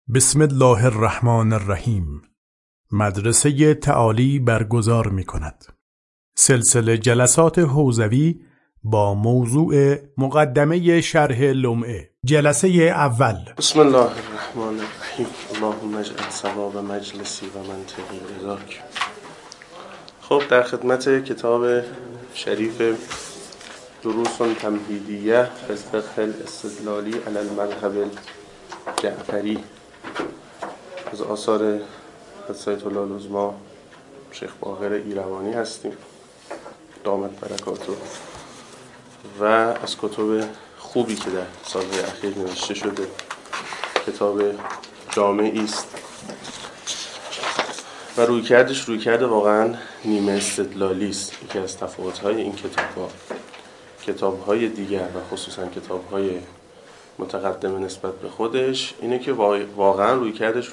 بسم الله الرحمن الرحیم. مدرسه تعالی برگزار می کند سلسله جلسات حوزوی با موضوع مقدمه شرح لمعه. جلسه اول. بسم الله الرحمن الرحیم. اللهم اجعل ثواب مجلسی و منطقی رضاک. خب در خدمت کتاب شریف دروس تمهیدیه از فقه الاستدلالی علی المذهب الجعفری از آثار حضرت الله العظمی شیخ باقر ایروانی هستیم، دامت برکاته، و از کتب خوبی که در سالهای اخیر نوشته شده. کتاب جامعی است و رویکرد واقعا نیمه استدلالی است. یکی از تفاوت‌های این کتاب‌های دیگر و خصوصا کتاب‌های متقدم نسبت به خودش اینه که واقعا رویکرد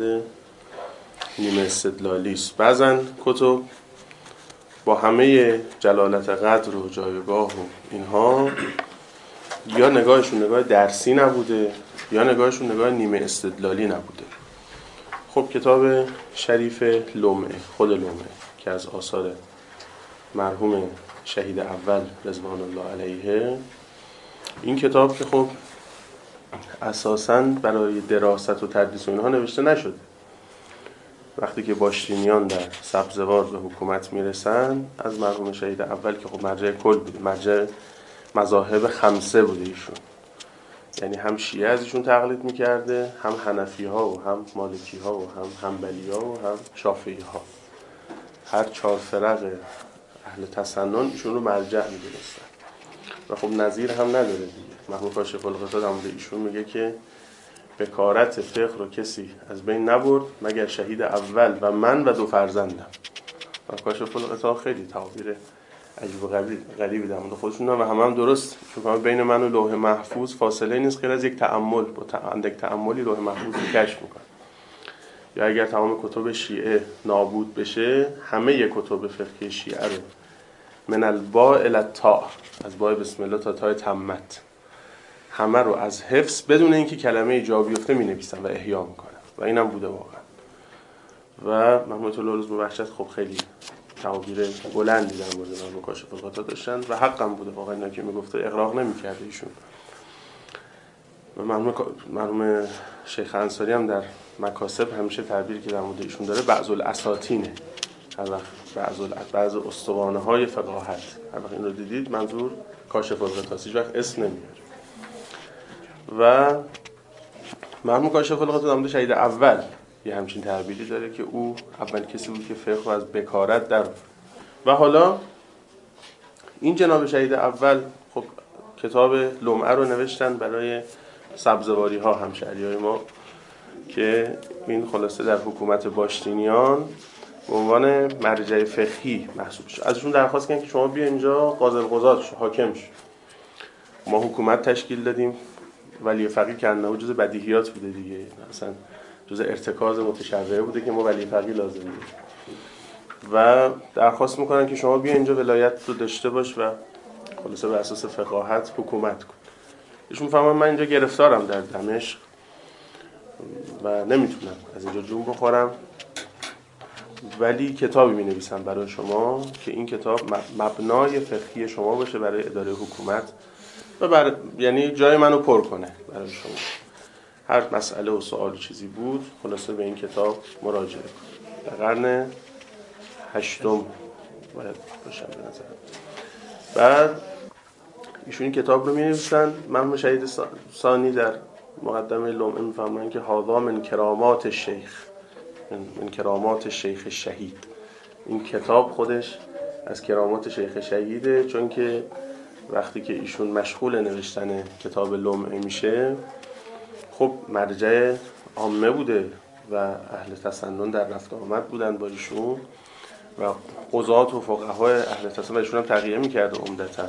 نیمه استدلالی است. بعضن کتب با همه جلالت قدر و جایگاه و اینها یا نگاهشون نگاه درسی نبوده یا نگاهشون نگاه نیمه استدلالی نبوده. خب کتاب شریف لمعه، خود لمعه که از آثار مرحوم شهید اول رضوان الله علیه، این کتاب که خب اساساً برای دراست و تدریس و اینها نوشته نشده. وقتی که باشتینیان در سبزوار به حکومت میرسن، از مرحوم شهید اول که خب مرجع کل بوده، مرجع مذاهب خمسه بوده ایشون، یعنی هم شیعه از ایشون تقلید میکرده، هم حنفی ها و هم مالکی ها و هم حنبلی ها و هم شافعی ها. هر چهار فرق اهل تسنن ایشون رو مرجع میدونستن و خب نظیر هم نداره دیگه. مرحوم کاشف الغطا در مورد ایشون میگه که بکارت فقه رو کسی از بین نبرد مگر شهید اول و من و 2 فرزندم. و کاشف الغطا خیلی تعبیر عجیب و غریبی در مورد خودشون دارن و هم درست، چون بین من و لوح محفوظ فاصله نیست غیر از یک تأمل. با اندک تأملی لوح محفوظ رو کشف میکنن. یا اگر تمام کتب شیعه نابود بشه، همه کتب فقهی شیعه رو من الباء الی التاء، از باء بسم الله تا تاء تمت، همه رو از حفظ بدون اینکه کلمه جا بیفته می نویسن و احیا میکنن و اینم بوده واقعا. و محمد الله العظمی بخشت خب خیلی تعبیر بلندی در مورد مرحوم کاشف الغطا داشتن و حقم بوده واقعا. اینا که میگفته اغراق نمیکرده ایشون. و مرحوم شیخ انصاری هم در مکاسب همیشه تعبیری که در مورد ایشون داره بعض الاساطینه، هر وقت بعض استوانه های فقاهت، هر وقت این رو دیدید منظور کاشف الغطاست، هیچ وقت اسم نمیاره. و مرحوم کاشف الغطا در مورد شهید اول یه همچین تعبیری داره که او اول کسی بود که فقه رو از بکارت در. و حالا این جناب شهید اول خب کتاب لمعه رو نوشتن برای سبزواری ها، همشهری های ما، که این خلاصه در حکومت باشتینیان به عنوان مرجع فقهی محسوب شد. ازشون درخواست کردن که شما بیا اینجا قاضی القضات شو، حاکم شو. ما حکومت تشکیل دادیم، ولی فقیه که انه جز بدیهیات بوده دیگه، مثلا جز ارتکاز متشرعه بوده که ما ولی فقیه لازم داریم و درخواست میکنن که شما بیا اینجا ولایت رو داشته باش و خلاصه بر اساس فقاهت حکومت کن. ایشون میفهمن من اینجا گرفتارم در دمشق و نمیتونم از اینجا جون بخورم، ولی کتابی می‌نویسم برای شما که این کتاب مبنای فقهی شما باشه برای اداره حکومت و یعنی جای منو پر کنه برای شما. هر مسئله و سوال چیزی بود خلاصه به این کتاب مراجعه کن. در قرن 8 باید باشم به نظر. بعد ایشون این کتاب رو می‌نویسن. مرحوم شهید ثانی در مقدمه لمعه می‌فرمایند که هذا من کرامات الشیخ، من کرامات شیخ شهید. این کتاب خودش از کرامات شیخ شهیده، چون که وقتی که ایشون مشغول نوشتن کتاب لمعه میشه خب مرجع عامه بوده و اهل تسنن در رفت آمد بودن با ایشون و قضات و فقهای اهل تسنن و ایشون هم تغییر میکرده عمدتاً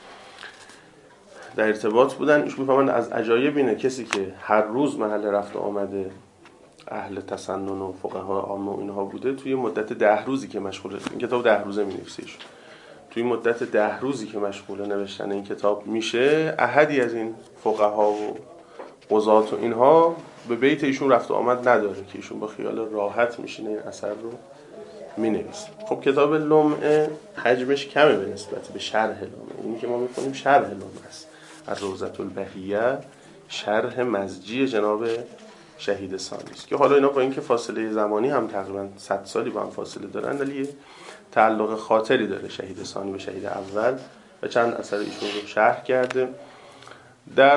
در ارتباط بودن. ایشون میفهمند از عجایب اینه کسی که هر روز محل رفت آمده اهل تسنن و فقهای عامه و اینها بوده، توی مدت 10 روزی که مشغول این کتاب 10 روزه می‌نویسه ایشون، توی مدت 10 روزی که مشغول نوشتن این کتاب میشه، احدی از این فقها و قضات و اینها به بیت ایشون رفت و آمد نداره که ایشون با خیال راحت میشینه این اثر رو مینویسه. خب کتاب لمعه حجمش کمه به نسبت به شرح لمعه. این که ما می‌خونیم شرح لمعه است. الروضة البهیه شرح مزجی جناب شهید ثانی است که حالا اینا با اینکه فاصله زمانی هم تقریبا 100 سالی با هم فاصله دارن، ولی تعلق خاطری داره شهید ثانی به شهید اول و چند اثر ایشون رو شرح کرده. در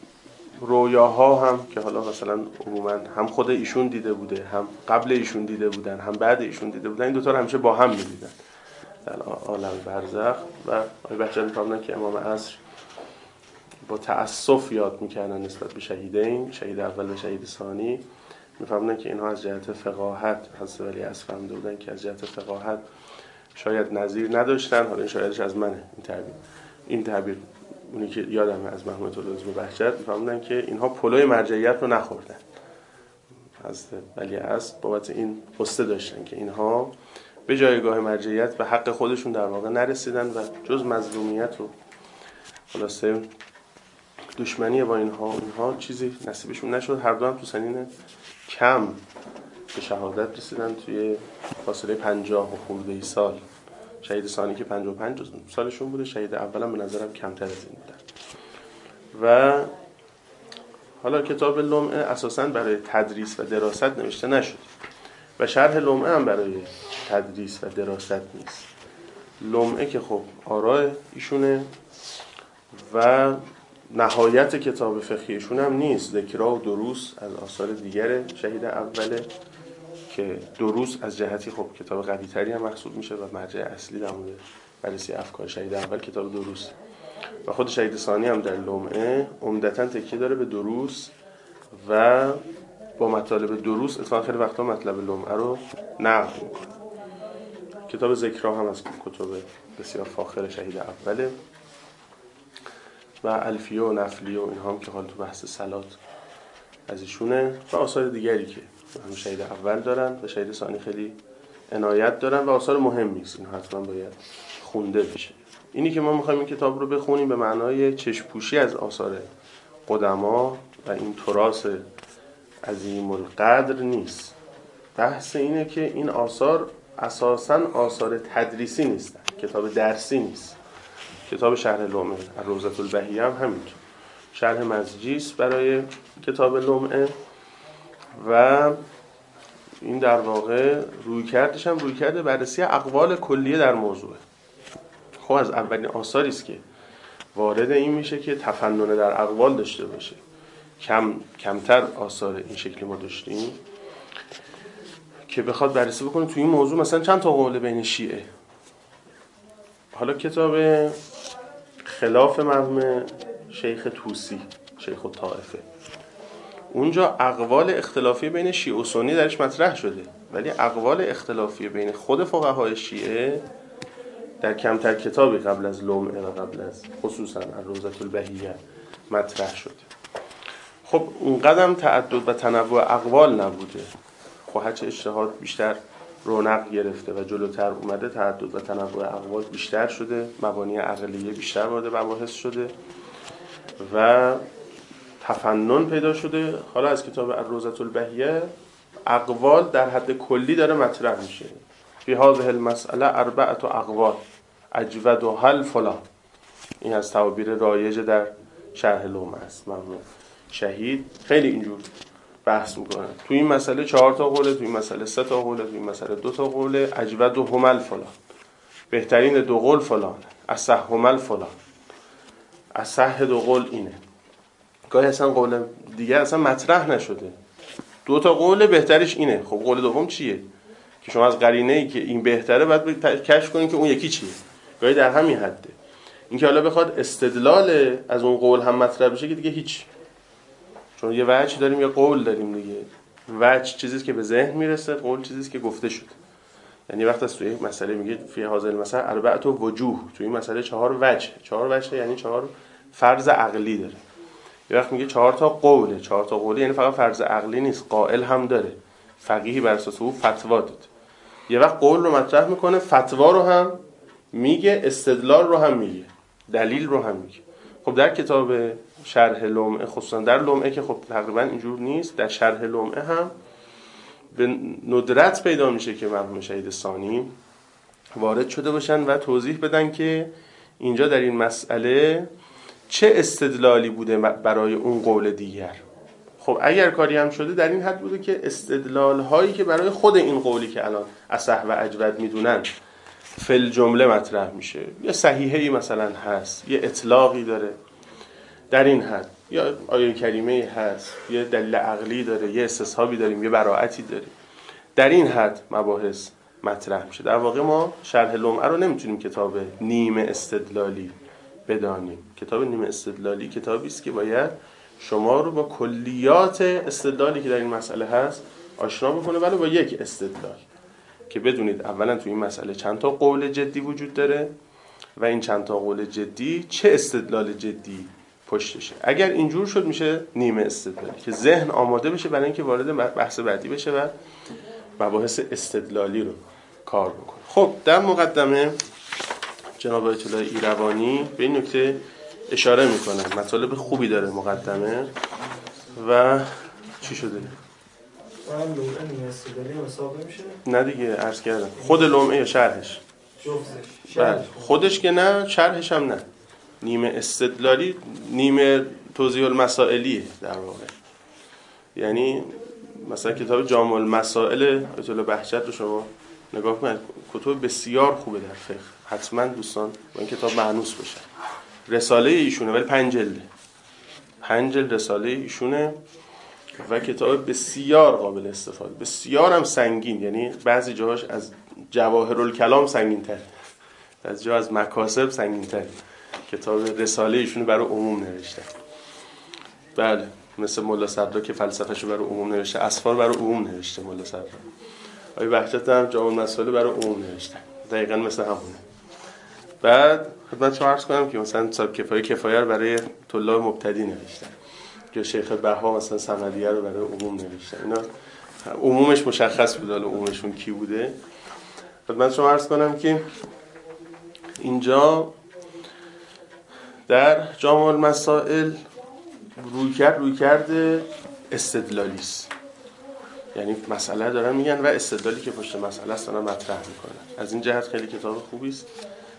رویاها هم که حالا مثلا عموما هم خود ایشون دیده بوده، هم قبل ایشون دیده بودن، هم بعد ایشون دیده بودن، این دوتا رو همیشه با هم می‌دیدن در عالم برزخ. و آقای بهجت می‌فرمودن که امام عصر با تأسف یاد می‌کردن نسبت به شهیدین، شهید اول و شهید ثانی. می‌فرمودن که اینها از جهت فقاهت، حضرت ولی اصل فهمیده بودن که از جهت فقاهت شاید نظیر نداشتن. حالا این شایدش از منه این تعبیر اونی که یادمه از محمود طلوع‌الدین بهجت می‌فرمودن که اینها پلوی مرجعیت رو نخوردن. حضرت ولی اصل بابت این قصه داشتن که اینها به جایگاه مرجعیت به حق خودشون در واقع نرسیدن و جز مظلومیت و خلاصه دشمنی با اینها چیزی نصیبشون نشد. هر دو هم تو سنین کم به شهادت رسیدن توی فاصله 50 و خورده سال. شهید ثانی که 55 سالشون بوده، شهید اولم به نظرم کمتر از این بودن. و حالا کتاب لمعه اساساً برای تدریس و دراست نوشته نشد و شرح لمعه هم برای تدریس و دراست نیست. لمعه که خب آراء ایشونه و نهایت کتاب فقهیشون هم نیست. ذکرها و دروس از آثار دیگر شهید اوله که دروس از جهتی خب کتاب قوی تری هم محسوب میشه و مرجع اصلی در مورد بررسی افکار شهید اول کتاب دروس و خود شهید ثانی هم در لمعه عمدتاً تکیه داره به دروس و با مطالب دروس اتفاقا خیلی وقتا مطلب لمعه رو نقل میکنه. کتاب ذکرها هم از کتب بسیار فاخر شهید اوله و الفیه و نفلیه و اینها هم که حالا تو بحث صلات از ایشونه و آثار دیگری که هم شهید اول دارن و شهید ثانی خیلی عنایت دارن و آثار مهمی است. این حتما باید خونده بشه. اینی که ما می‌خوایم این کتاب رو بخونیم به معنای چشم‌پوشی از آثار قدما و این تراث عظیم القدر نیست. بحث اینه که این آثار اساساً آثار تدریسی نیستن، کتاب درسی نیست. کتاب شرح لمعه الروضة البهیه هم همینطور شرح مزجی است برای کتاب لمعه و این در واقع رویکردش هم رویکرد بررسی اقوال کلیه در موضوع. خب از اولین آثاری است که وارد این میشه که تفنن در اقوال داشته باشه. کمتر آثار این شکلی ما داشتیم که بخواد بررسی بکنه توی این موضوع مثلا چند تا قول بین شیعه. حالا کتاب خلاف مرحوم شیخ طوسی، شیخ الطائفه، اونجا اقوال اختلافی بین شیعه و سنی درش مطرح شده، ولی اقوال اختلافی بین خود فقهای شیعه در کمتر کتابی قبل از لمعه و قبل از خصوصا الروضة البهیه مطرح شده. خب اونقدر تعدد و تنوع اقوال نبوده. خب هرچه اجتهاد بیشتر رونق گرفته و جلوتر اومده تعدد و تنوع اقوال بیشتر شده، مبانی عقلیه بیشتر وارد مباحث شده و تفنن پیدا شده. حالا از کتاب الروضة البهیه اقوال در حد کلی داره مطرح میشه. فی هذه المسئله 4 اقوال اجودها الفلان. این از تعابیر رایج در شرح لمعه است. ممنون. شهید خیلی اینجور بحث میکنن. تو این مسئله 4 تا قوله، تو این مسئله 3 تا قوله، تو این مسئله 2 تا قوله. اجودهم الفلان. بهترین 2 قول فلان. اصحهم الفلان. اصح 2 قول اینه. گاهی اصلا قول دیگه اصلا مطرح نشده. 2 تا قول بهترش اینه. خب قول دوم چیه؟ که شما از قرینه‌ای که این بهتره باید کشف کنین که اون یکی چیه. گاهی در همین حده. این که حالا بخواد استدلال از اون قول هم مطرح بشه که دیگه هیچ. چون یه وجه داریم یه قول داریم دیگه. وجه چیزیه که به ذهن میرسه، قول چیزیه که گفته شده. یعنی وقتی از توی یک مسئله میگه فی هذا المسئله 4 وجوه، توی این مسئله 4 وجه. 4 وجه یعنی 4 فرض عقلی داره. یه وقت میگه 4 تا قوله، 4 تا قوله یعنی فقط فرض عقلی نیست، قائل هم داره. فقیهی بر اساس او فتوا داد. یه وقت قول رو مطرح میکنه، فتوا رو هم میگه، استدلال رو هم میگه، دلیل رو هم میگه. خب در کتاب شرح لمعه، خصوصا در لمعه که خب تقریبا اینجور نیست، در شرح لمعه هم به ندرت پیدا میشه که مرحوم شهید ثانی وارد شده باشن و توضیح بدن که اینجا در این مسئله چه استدلالی بوده برای اون قول دیگر. خب اگر کاری هم شده در این حد بوده که استدلال هایی که برای خود این قولی که الان اصح و اجود میدونن فل جمله مطرح میشه، یه صحیحه‌ای مثلا هست، یه اطلاقی داره در این حد، یا آیه کریمه هست، یه دلیل عقلی داره، یه استصحابی داریم، یه براعتی داریم، در این حد مباحث مطرح میشه. در واقع ما شرح لمعه رو نمیتونیم کتاب نیمه استدلالی بدانیم. کتاب نیمه استدلالی کتابی است که باید شما رو با کلیات استدلالی که در این مسئله هست آشنا بکنه، ولی با یک استدلال که بدونید اولا تو این مسئله چند تا قول جدی وجود داره و این چند تا قول جدی چه استدلال جدی پشتشه. اگر اینجور شد میشه نیمه استدلالی که ذهن آماده بشه برای اینکه وارد بحث بعدی بشه و مباحث استدلالی رو کار بکنه. خب در مقدمه جناب آیت الله ایروانی به این نکته اشاره میکنن، مطالب خوبی داره مقدمه. و چی شده؟ نه دیگه عرض کردم خود لمعه یا شرحش؟ بله خودش که نه، شرحش هم نه. نیمه استدلالی نیمه توضیح المسائلیه در واقع. یعنی مثلا کتاب جامع المسائل آیت الله بهجت رو شما نگاه کنید، کتاب بسیار خوبه در فقه، حتما دوستان با این کتاب مانوس بشن. رساله ایشونه ولی 5 جلده، 5 جلد رساله ایشونه و کتاب بسیار قابل استفاده، بسیار هم سنگین، یعنی بعضی جاهاش از جواهرالکلام سنگین تر، از جا از مکاسب سنگین تر. کتاب رساله ایشونه برای عموم نوشته. بله مثل مولا صدرا که فلسفه‌شو برای عموم نوشته، اسفار برای عموم نوشته مولا صدرا. آقای بهجت هم جامع المسائل برای عموم نوشته، دقیقاً مثل همونه. بعد خدمت شما عرض کنم که مثلا صاحب کفایه رو برای طلاب مبتدی نوشتن، که شیخ بها مثلا صمدیه رو برای عموم نوشتن. اینا عمومش مشخص بود، حالا عمومشون کی بوده. خدمت شما عرض کنم که اینجا در جامع المسائل رویکرد استدلالی است، یعنی مسئله دارن میگن و استدلالی که پشت مسئله است دارن مطرح میکنن. از این جهت خیلی کتاب خوبی است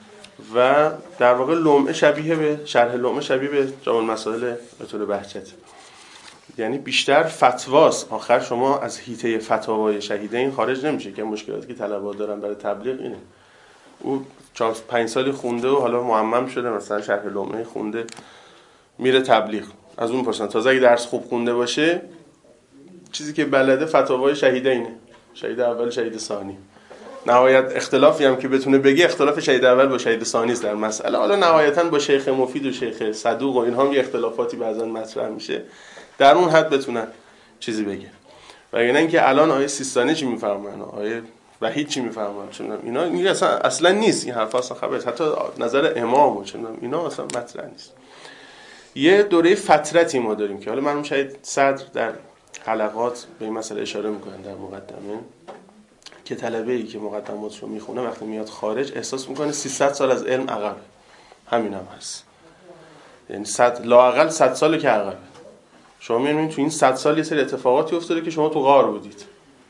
و در واقع لمعه شبیه به شرح لمعه شبیه به جامع المسائل آیت الله بهجت، یعنی بیشتر فتواست. آخر شما از حیطه فتاوای شهیدین خارج نمیشه که مشکلاتی که طلبه دارن برای تبلیغ اینه. او 4-5 سالی خونده و حالا معمم شده، مثلا شرح لمعه خونده میره تبلیغ، از اون پرسن تازه اگه درس خوب خونده باشه چیزی که بلده فتاوای شهیدینه، شهید اول شهید ثانی. نهایت اختلافی هم که بتونه بگه اختلاف شهید اول با شهید ثانی است در مسئله. حالا نهایتا با شیخ مفید و شیخ صدوق و اینها هم یه اختلافاتی بعضا مطرح میشه، در اون حد بتونن چیزی بگه. و اینکه الان آیه سیستانی چی میفرماین، آیه وحید چی میفرماین، چون اینا این اصلا نیست، این حرفا اصلا خبر، حتی نظر امام و چون اینا اصلا مطرح نیست. یه دوره فترتی ما داریم که حالا مرحوم شهید صدر در حلقات به این مسئله اشاره میکنن در مقدمه، که طلبه‌ای که مقدمات رو میخونه وقتی میاد خارج احساس میکنه 300 سال از علم عقبه. همین هم هست، یعنی لااقل 100 ساله که عقبه. شما میبینید تو این 100 سال یه سری اتفاقاتی افتاده که شما تو غار بودید،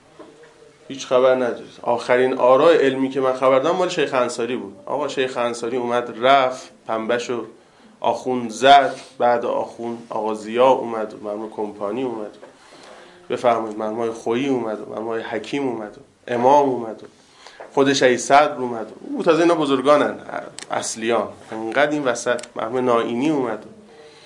هیچ خبر ندارید. آخرین آراء علمی که من خبر دارم مال شیخ انصاری بود. آقا شیخ انصاری اومد رفت پنبهشو آخوند زد، بعد آخوند آقا ضیا اومد و مرحوم کمپانی اومد، بفرمایید مرحوم خویی اومد و مرحوم حکیم اومد و امام اومد و خود شهید صدر اومد. او تازه اینا بزرگانن اصلیان. انقدر این وسط مرحوم نائینی اومد و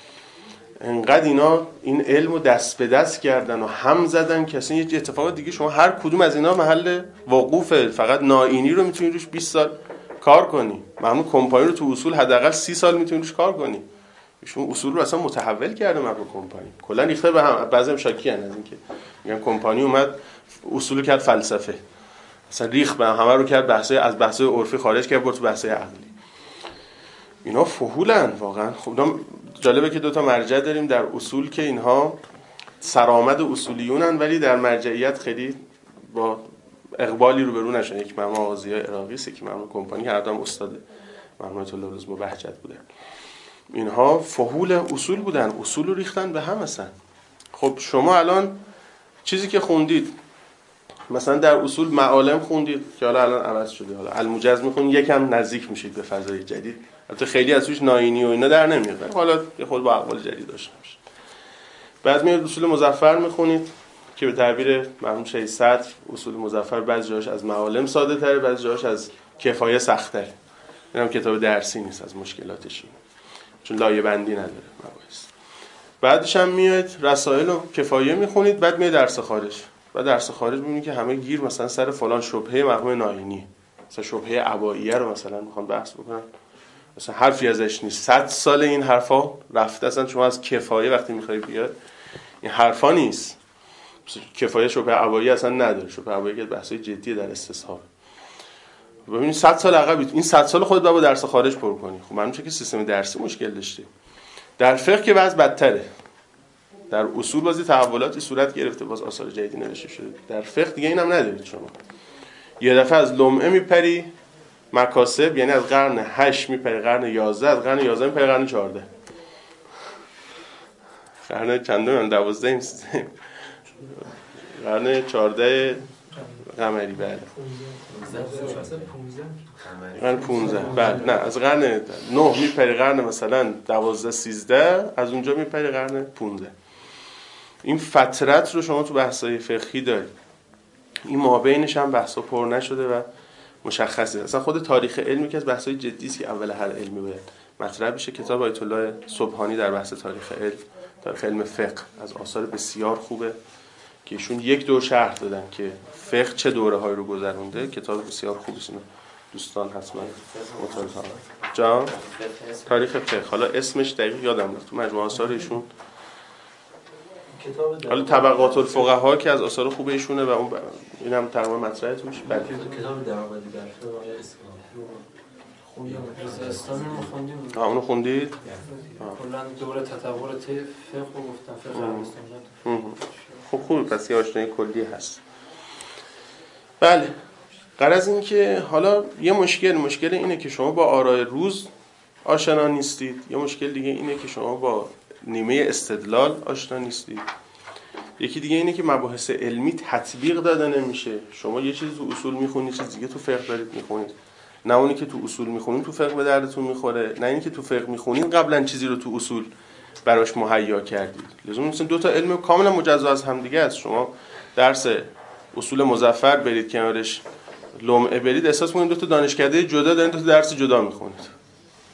انقدر اینا این علمو دست به دست کردن و هم زدن که اصلا یه اتفاق دیگه شما هر کدوم از اینا محل وقوفه. فقط نائینی رو میتونی روش 20 سال کار کنی، مرحوم کمپانی رو تو اصول حداقل 30 سال میتونی روش کار کنی. ایشون اصول رو اصلا متحول کرده مرحوم کمپانی، کلا ریخته به هم. بعضی هم شاکی ان از اینکه میگن کمپانی اومد اصول کرد فلسفه، اصلا ریخ به همه رو کرد بحثای از بحثای عرفی خارج کرد برد تو بحثای عقلی. اینا فحولن واقعا. خب جالبه که 2 تا مرجع داریم در اصول که اینها سرآمد اصولیونن ولی در مرجعیت خیلی با اقبالی روبرو نشن. یک مرحوم آقا ضیا عراقی است، یک مرحوم کمپانی، هر دو هم استاد مرحوم آیت الله بهجت بودن. اینها فحول اصول بودن، اصول رو ریختن به هم اصلا. خب شما الان چیزی که خوندید مثلا در اصول معالم خوندید که حالا الان عوض شده، حالا الموجز میخونید یکم نزدیک میشید به فضای جدید، البته خیلی از توش ناینی و اینا در نمیاد، حالا یه خود با اقوال جدید داشته باشه. بعد میاد اصول مظفر میخونید که به تعبیر مرحوم شیخ صدر اصول مظفر بعضی جاش از معالم ساده تره، بعضی جاش از کفایه سخت تره. اینم کتاب درسی نیست، از مشکلاتش اینه چون لایه بندی نداره مباحث. بعدش هم میاد رسائل و کفایه میخونید، بعد میاد درس خارج. بعد درس خارج میبینید که همه گیر مثلا سر فلان شبهه مرحوم ناینی، مثلا شبهه عباییه رو مثلا میخوان بحث بکنن، مثلا حرفی ازش نیست، 100 سال این حرفا رفته، اصلا شما از کفایه وقتی میخوای بیاد این حرفا نیست. کفایه شبهه عباییه اصلا نداره، شبهه عباییه که بحثای جدی در استصحاب. ببینید 100 سال عقب این 100 سال خودت با درس خارج پر کنی. خب معلومه که سیستم درسی مشکل داشته. در فقه که وضع بدتره. در اصول بازی تحولاتی صورت گرفته، باز آثار جدیدی نوشته شده. در فقه دیگه اینم ندارید شما. یه دفعه از لمعه میپری مکاسب، یعنی از قرن 8 میپری قرن 11، از قرن 11 میپری قرن 14. قرن چندم 12 قرن 14 قمری. بله قرن 15. بله نه، از قرن 9 میپری قرن مثلا 12 13، از اونجا میپری قرن 15. این فترت رو شما تو بحث‌های فقهی دارید. این مابینش هم بحثا پر نشده و مشخصه. اصلا خود تاریخ علمی که از بحث‌های جدی است که اول هر علمی باید مطرح بشه. کتاب آیت الله سبحانی در بحث تاریخ علم، تاریخ علم فقه، از آثار بسیار خوبه که ایشون یک دور شرح دادن که فقه چه دوره‌هایی رو گذرونده. کتاب بسیار خوبی است، دوستان حتما مطالعه کنن. جان تاریخ فقه، حالا اسمش دقیق یادم رفت، تو مجموعه آثار ایشون. حالا طبقات الفقها که از آثار خوب ایشونه و اون اینم تقریبا مطرح توش. بله کتاب درآمدی در فقه اسلامی خوندیم. اونو خوندید؟ کلا دوره تطور فقه رو گفتن، فقه عربستان. خب خوب، پس یه آشنایی کلی هست. بله، غرض این که حالا یه مشکل اینه که شما با آراء روز آشنا نیستید، یه مشکل دیگه اینه که شما با نیمه استدلال آشنا نیستید، یکی دیگه اینه که مباحث علمی تطبیق داده نمیشه. شما یه چیز تو اصول میخونید، چیز دیگه تو فقه دارید میخونید. نه اونی که تو اصول میخونید تو فقه به دردتون میخوره، نه اینی که تو فقه میخونید قبلا چیزی رو تو اصول براش مهیا کردید. لزوم نیست دو تا علم کاملا مجزا از هم دیگه است. شما درس اصول مظفر برید کنارش لمعه برید، احساس کنید دو تا دانشکده جدا دارین، دو تا درس جدا میخونید.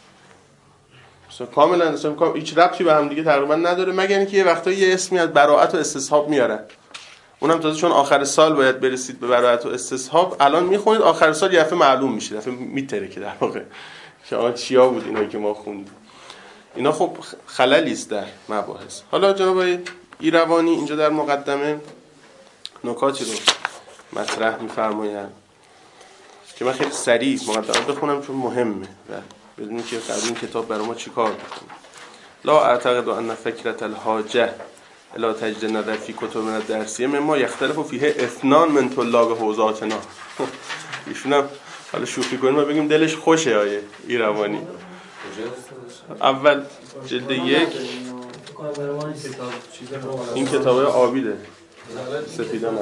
کاملا هیچ ربطی به هم دیگه تقریبا نداره، مگر اینکه یه وقتایی یه اسمی از براءت و استصحاب میارن. اونم تازه چون آخر سال باید برسید به براءت و استصحاب، الان میخونید آخر سال یه دفعه معلوم میشه، دفعه میتره که در واقع که آن چیا بود اینا که ما خوندیم. اینا خب خللی است در مباحث. حالا جناب ایروانی اینجا در مقدمه نکاتی رو مطرح میفرمایند که من خیلی سریع مقدمه بخونم چون مهمه و بدونی که این کتاب برای ما چی کار میکنه. لا اعتقد ان فکرة الحاجه الا تجد نظر فی کتبنا الدرسیه مما یختلف فیه اثنان من طلاب حوزاتنا. ایشون هم حالا شوخی کنیم و بگیم دلش خوشه آیه ایروانی. اول جلد 1 این کتابه عابیده سفیدان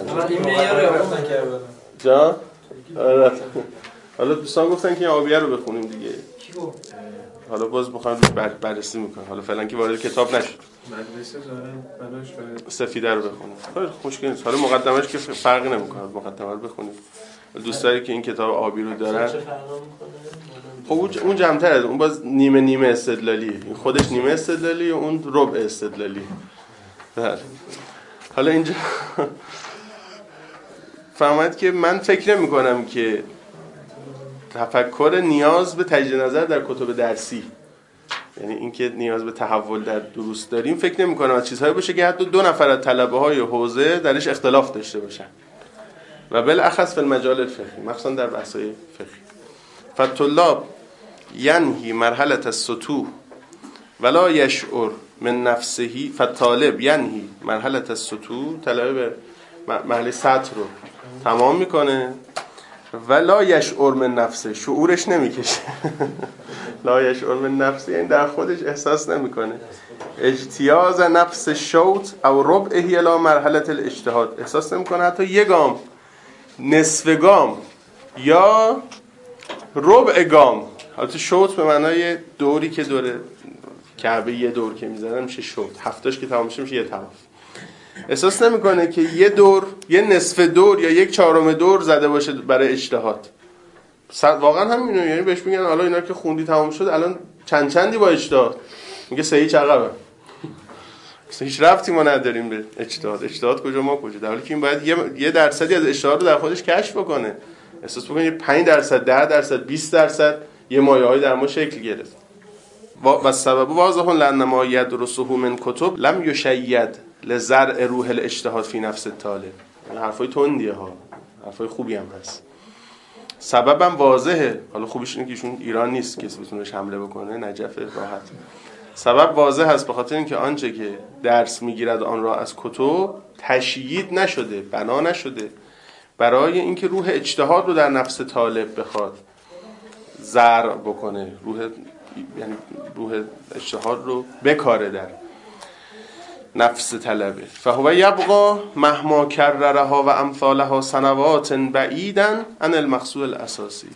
جا. حالا دوستان گفتن که این عابیه رو بخونیم دیگه، حالا باز میخوام بررسی میکنم. حالا فعلا که وارد کتاب نشد، مدرسه داره بلاش سفیده رو بخونیم. مشکل نیست، حالا مقدمه‌اش که فرقی نمیکنه، مقدمه رو بخونیم. دوستایی که این کتاب عابی رو دارن خب اون جمع‌تر از اون، باز نیمه استدلالیه. این خودش نیمه استدلالی و اون ربع استدلالی. حالا اینجا فهمید که من فکر نمی‌کنم که تفکر نیاز به تجدید نظر در کتب درسی، یعنی اینکه نیاز به تحول در دروس داریم، فکر نمی‌کنم از چیزهایی باشه که حتی 2 نفر از طلبه‌های حوزه درش اختلاف داشته باشن و بالاخص فی المجال الفقهی، مخصوصا در بحث‌های فقهی. فالطلاب ینهی مرحله السطوح ولا یشعر من نفسه، فالطالب ینهی مرحله السطوح، طالب مرحله سطح رو تمام میکنه ولا یشعر من نفسه، شعورش نمیکشه. لا یشعر من نفسه یعنی در خودش احساس نمیکنه. اجتیاز نفس شوط او ربعه الی مرحله الاجتهاد، احساس نمیکنه حتی یه گام، نصف گام یا ربع گام. حتی شوط به معنای دوری که دوره کعبه یه دور که میزنن میشه شوط، هفتاش که تمام میشه یه طواف. احساس نمیکنه که یه دور، یه نصف دور یا یک چهارم دور زده باشه برای اجتهاد. واقعا همینه، یعنی بهش میگن حالا اینا که خوندی تمام شد الان چندی با اجتهاد، میگه سه عقبه، هیچ ربطی ما نداریم به اجتهاد کجا ما کجا، در حالی که این باید یه درصدی از اجتهاد رو در خودش کشف بکنه، احساس بکنه 5%، 10%، 10% یه مایه‌ای در ما شکل گرفت. و سبب واضح لأن ما یدرسه من کتب لم یشید لزرع روح الاجتهاد فی نفس الطالب. حرفای تندیه ها، حرفای خوبی هم هست. سببم واضحه، حالا خوبیش اینه که ایشون ایران نیست کسی بتونه بهش حمله بکنه، نجف راحت. سبب واضح هست به خاطر اینکه آنچه که درس میگیرد آن را از کتب تشیید نشده، بنا نشده برای اینکه روح اجتهاد رو در نفس طالب بخواد زرع بکنه، روح اجتهاد رو بکاره در نفس طلبه. فهو یبقى مهما کررها و امثالها سنوات بعیدا عن المقصود الاساسی.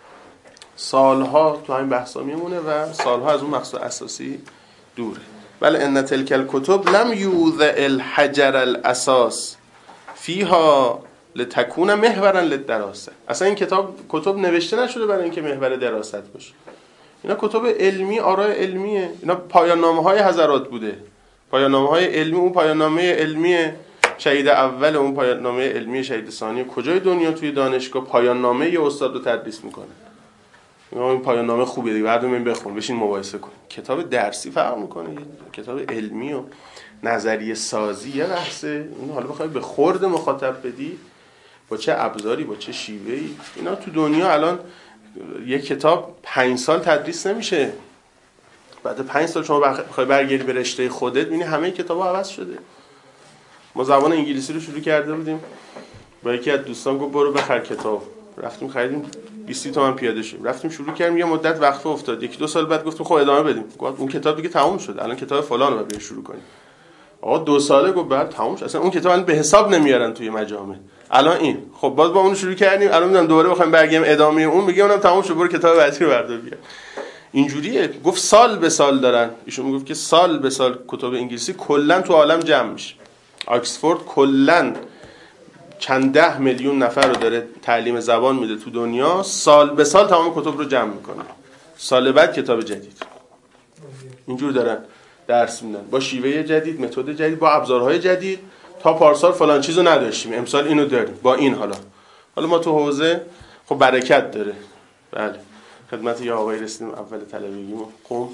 سالها تو این بحثا میمونه و سالها از اون مقصود اساسی دوره. بل ان تلک الکتب لم یوضع الحجر الاساس فیها لتكون محورا للدراسه. اصلا این کتب نوشته نشده برای اینکه محور دراست باشه. اینا کتب علمی، آراء علمیه، اینا پایان نامه‌های حضرات بوده، پایان نامه‌های علمی. اون پایان نامه علمی شهید اول، اون پایان نامه علمی شهید ثانی کجای دنیا توی دانشگاه پایان نامه یه استاد رو تدریس میکنه؟ این پایان نامه خوبه دیگه، بعد من بخون بشین مباحثه کن. کتاب درسی فرق میکنه، کتاب علمی و نظریه سازی یه بحثه. این حالا بخوای به خورد مخاطب بدی با چه ابزاری، با چه شیوهی. اینا تو دنیا الان یک کتاب 5 سال تدریس نمیشه. بعد 5 سال شما بخوای برگردی به رشته خودت میبینی همه کتابا عوض شده. ما زبان انگلیسی رو شروع کرده بودیم، با یکی از دوستان گفت برو بخر کتاب. رفتیم خریدیم 20 تومن پیاده شدیم. رفتیم شروع کردیم، یه مدت وقفه افتاد. 1-2 سال بعد گفتیم خب ادامه بدیم. گفت اون کتاب دیگه تموم شد. الان کتاب فلان رو بریم شروع کنیم. آقا 2 ساله گفت بعد تموم شد. اصلا اون کتاب الان به حساب نمیارن توی مجامع. الان این خب باز با اون شروع کردیم، الان میگم دوباره بخوایم برگردیم ادامه اون، میگه اونم تموم شد، برو کتاب بعدی رو بردار بیار. اینجوریه. گفت سال به سال دارن. ایشون میگفت که سال به سال کتاب انگلیسی کلا تو عالم جمع میشه. آکسفورد کلا چند 10 میلیون نفر رو داره تعلیم زبان میده تو دنیا، سال به سال تمام کتب رو جمع میکنه، سال بعد کتاب جدید. اینجور دارن درس میدن با شیوه جدید، متد جدید، با ابزارهای جدید. تا پارسال فلان چیزو نداشتیم، امسال اینو داریم با این. حالا ما تو حوزه خب برکت داره. بله خدمت یه آقایی رسیدیم اول طلبگیمون، خب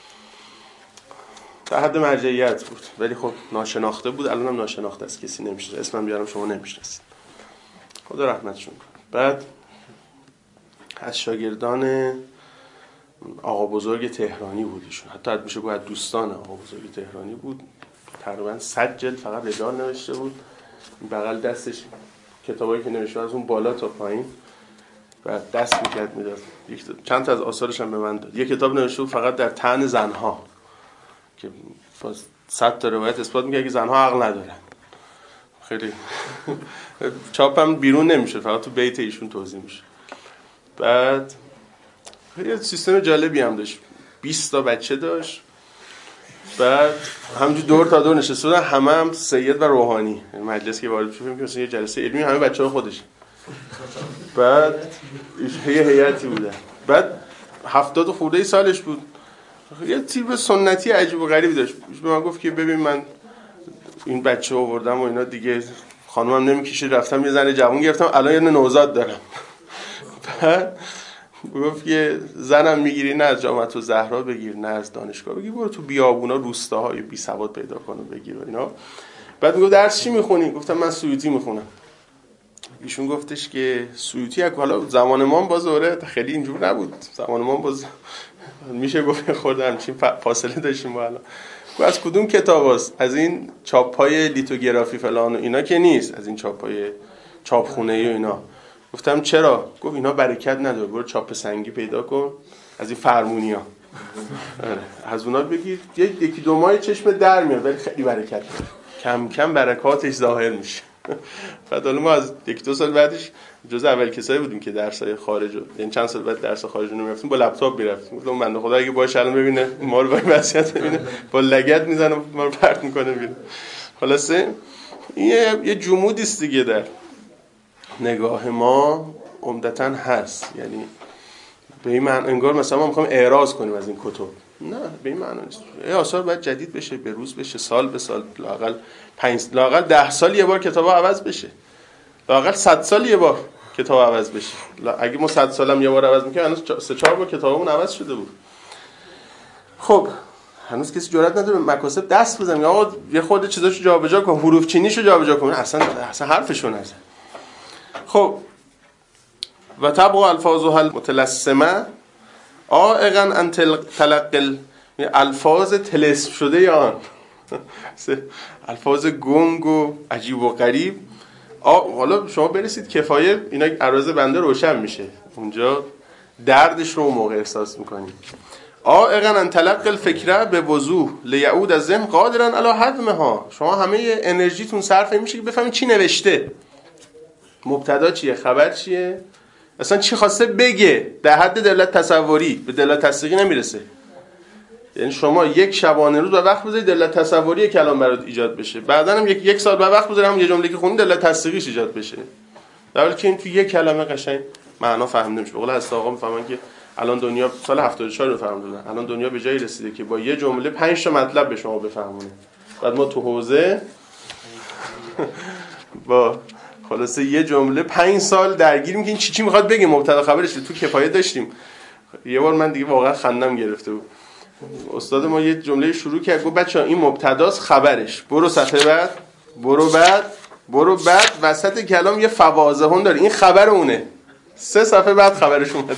تا حد مرجعیت بود ولی خب ناشناخته بود، الانم ناشناخته است، کسی نمیشه اسمم بیارم شما نمیشناسید، خدا رحمتشون کنه. بعد از شاگردان آقا بزرگ تهرانی بود ایشون، حتی میشه گفت دوستان آقا بزرگ تهرانی بود. تقریبا 100 جلد فقط رجال نوشته بود. بغل دستش کتابایی که نوشته از اون بالا تا پایین بعد دست میکرد میداد. چند تا از آثارش هم به من داد. یک کتاب نوشته بود فقط در طعن زنها که 100 تا روایت اثبات میکنه که زنها عقل ندارن. خیلی چاپم بیرون نمیشه، فقط تو بیت ایشون توضیح میشه. بعد یه سیستم جالبی هم داشت، 20 تا بچه داشت. بعد همینجور دور تا دور نشسته بودن، همه هم سید و روحانی. مجلس که وارد میشیم که مثلا یه جلسه علمی، همه بچه‌ها خودش. بعد یه هیئتی بودن. بعد 70 خورده سالش بود. یه تیپ سنتی عجیب و غریبی داشت. به من گفت که ببین من این بچه آوردم و اینا دیگه خانومم نمیکشه، رفتم یه زن جوان گرفتم، الان یه نوزاد دارم. بعد گفت که زنم میگیری نه از جامعه الزهرا بگیر، نه از دانشگاه بگیر، برو تو بیابونا روستاهای بی سواد پیدا کن و بگیر و اینا. بعد میگفت درس چی میخونی؟ گفتم من سیوطی میخونم. ایشون گفتش که سیوطی حالا زمان ما باز دوره خیلی اینجور نبود، زمان ما باز میشه گفت خوردم چین فاصله داشتیم با الان. از کدوم کتاب هست؟ از این چاپ‌های لیتوگرافی فلان و اینا که نیست، از این چاپ‌های چاپخونه‌ای و اینا. گفتم چرا؟ گفت اینا برکت نداره، برو چاپ سنگی پیدا کن از این فرمونیا، از اونا بگیر، یکی دو ماه چشم در میاد ولی خیلی برکت داره، کم کم برکاتش ظاهر میشه. بعد حالا ما از یک دو سال بعدش جز اول کسایی بودیم که درسای خارج رو، یعنی چند سال بعد درس خارج رو نمی‌رفتیم، با لپتاپ می‌رفتیم. گفتم بنده خدا اگه باشه الان ببینه ما رو با وصیت ببینه با لگد میزنه ما رو پرت میکنه بیرون. خلاصه این یه جمودی است دیگه در نگاه ما عمدتاً هست، یعنی به این معنی انگار مثلا ما می‌خوایم اعراض کنیم از این کتب. نه به این معنی نیست. این آثار باید جدید بشه، به روز بشه، سال به سال، لااقل 10 سال یه بار کتابا عوض بشه، لااقل 100 سال یه بار کتاب عوض بشه. اگه ما 100 سالم یه بار عوض می‌کنیم هنوز 3-4 بار کتابمون عوض شده بود. خب هنوز کسی جرئت نداره به مکاسب دست بزنه، آقا یه خورده چیزاشو جابجا کن، حروف چینیشو جابجا کن، اصلا حرفشون نزن. خب و تبقى الفاظها المتلسمه عائقا ان تلقی الفاظ طلسم شده یا آن الفاظ گنگ و عجیب و غریب. حالا شما برسید کفایه، اینا عرض بنده روشن میشه، اونجا دردش رو موقع احساس میکنیم. عائقا ان تلقی الفکره به وضوح لیعود الذهن قادرا علی هضمها. شما همه انرژیتون صرف میشه که بفهمید چی نوشته، مبتدا چیه، خبر چیه، اصلا چی خواسته بگه. در حد دلالت تصوری، به دلالت تصدیقی نمیرسه. یعنی شما یک شبانه روز و وقت بذارید دلالت تصوری کلام برات ایجاد بشه، بعدن هم یک سال بعد وقت بذارید هم یه جمله که خوندید دلالت تصدیقیش ایجاد بشه، در حالی که این تو یک کلمه قشنگ معنا فهمیده میشه. به قول حضرت آقا میفهمن که الان دنیا سال 74 رو فهمیدن، الان دنیا به جایی رسیده که با یه جمله 5 تا مطلب به شما بفهمونه. بعد ما تو حوزه با خلاصه یه جمله 5 سال درگیریم که این چی میخواد بگه، مبتدا خبرش تو کفایه داشتیم. یه بار من دیگه واقعا خندم گرفته بود، استاد ما یه جمله شروع کرد، گفت بچه‌ها این مبتداست خبرش، برو صفحه بعد، برو بعد وسط کلام یه فواضحون داره، این خبر اونه، 3 صفحه بعد خبرش اومده.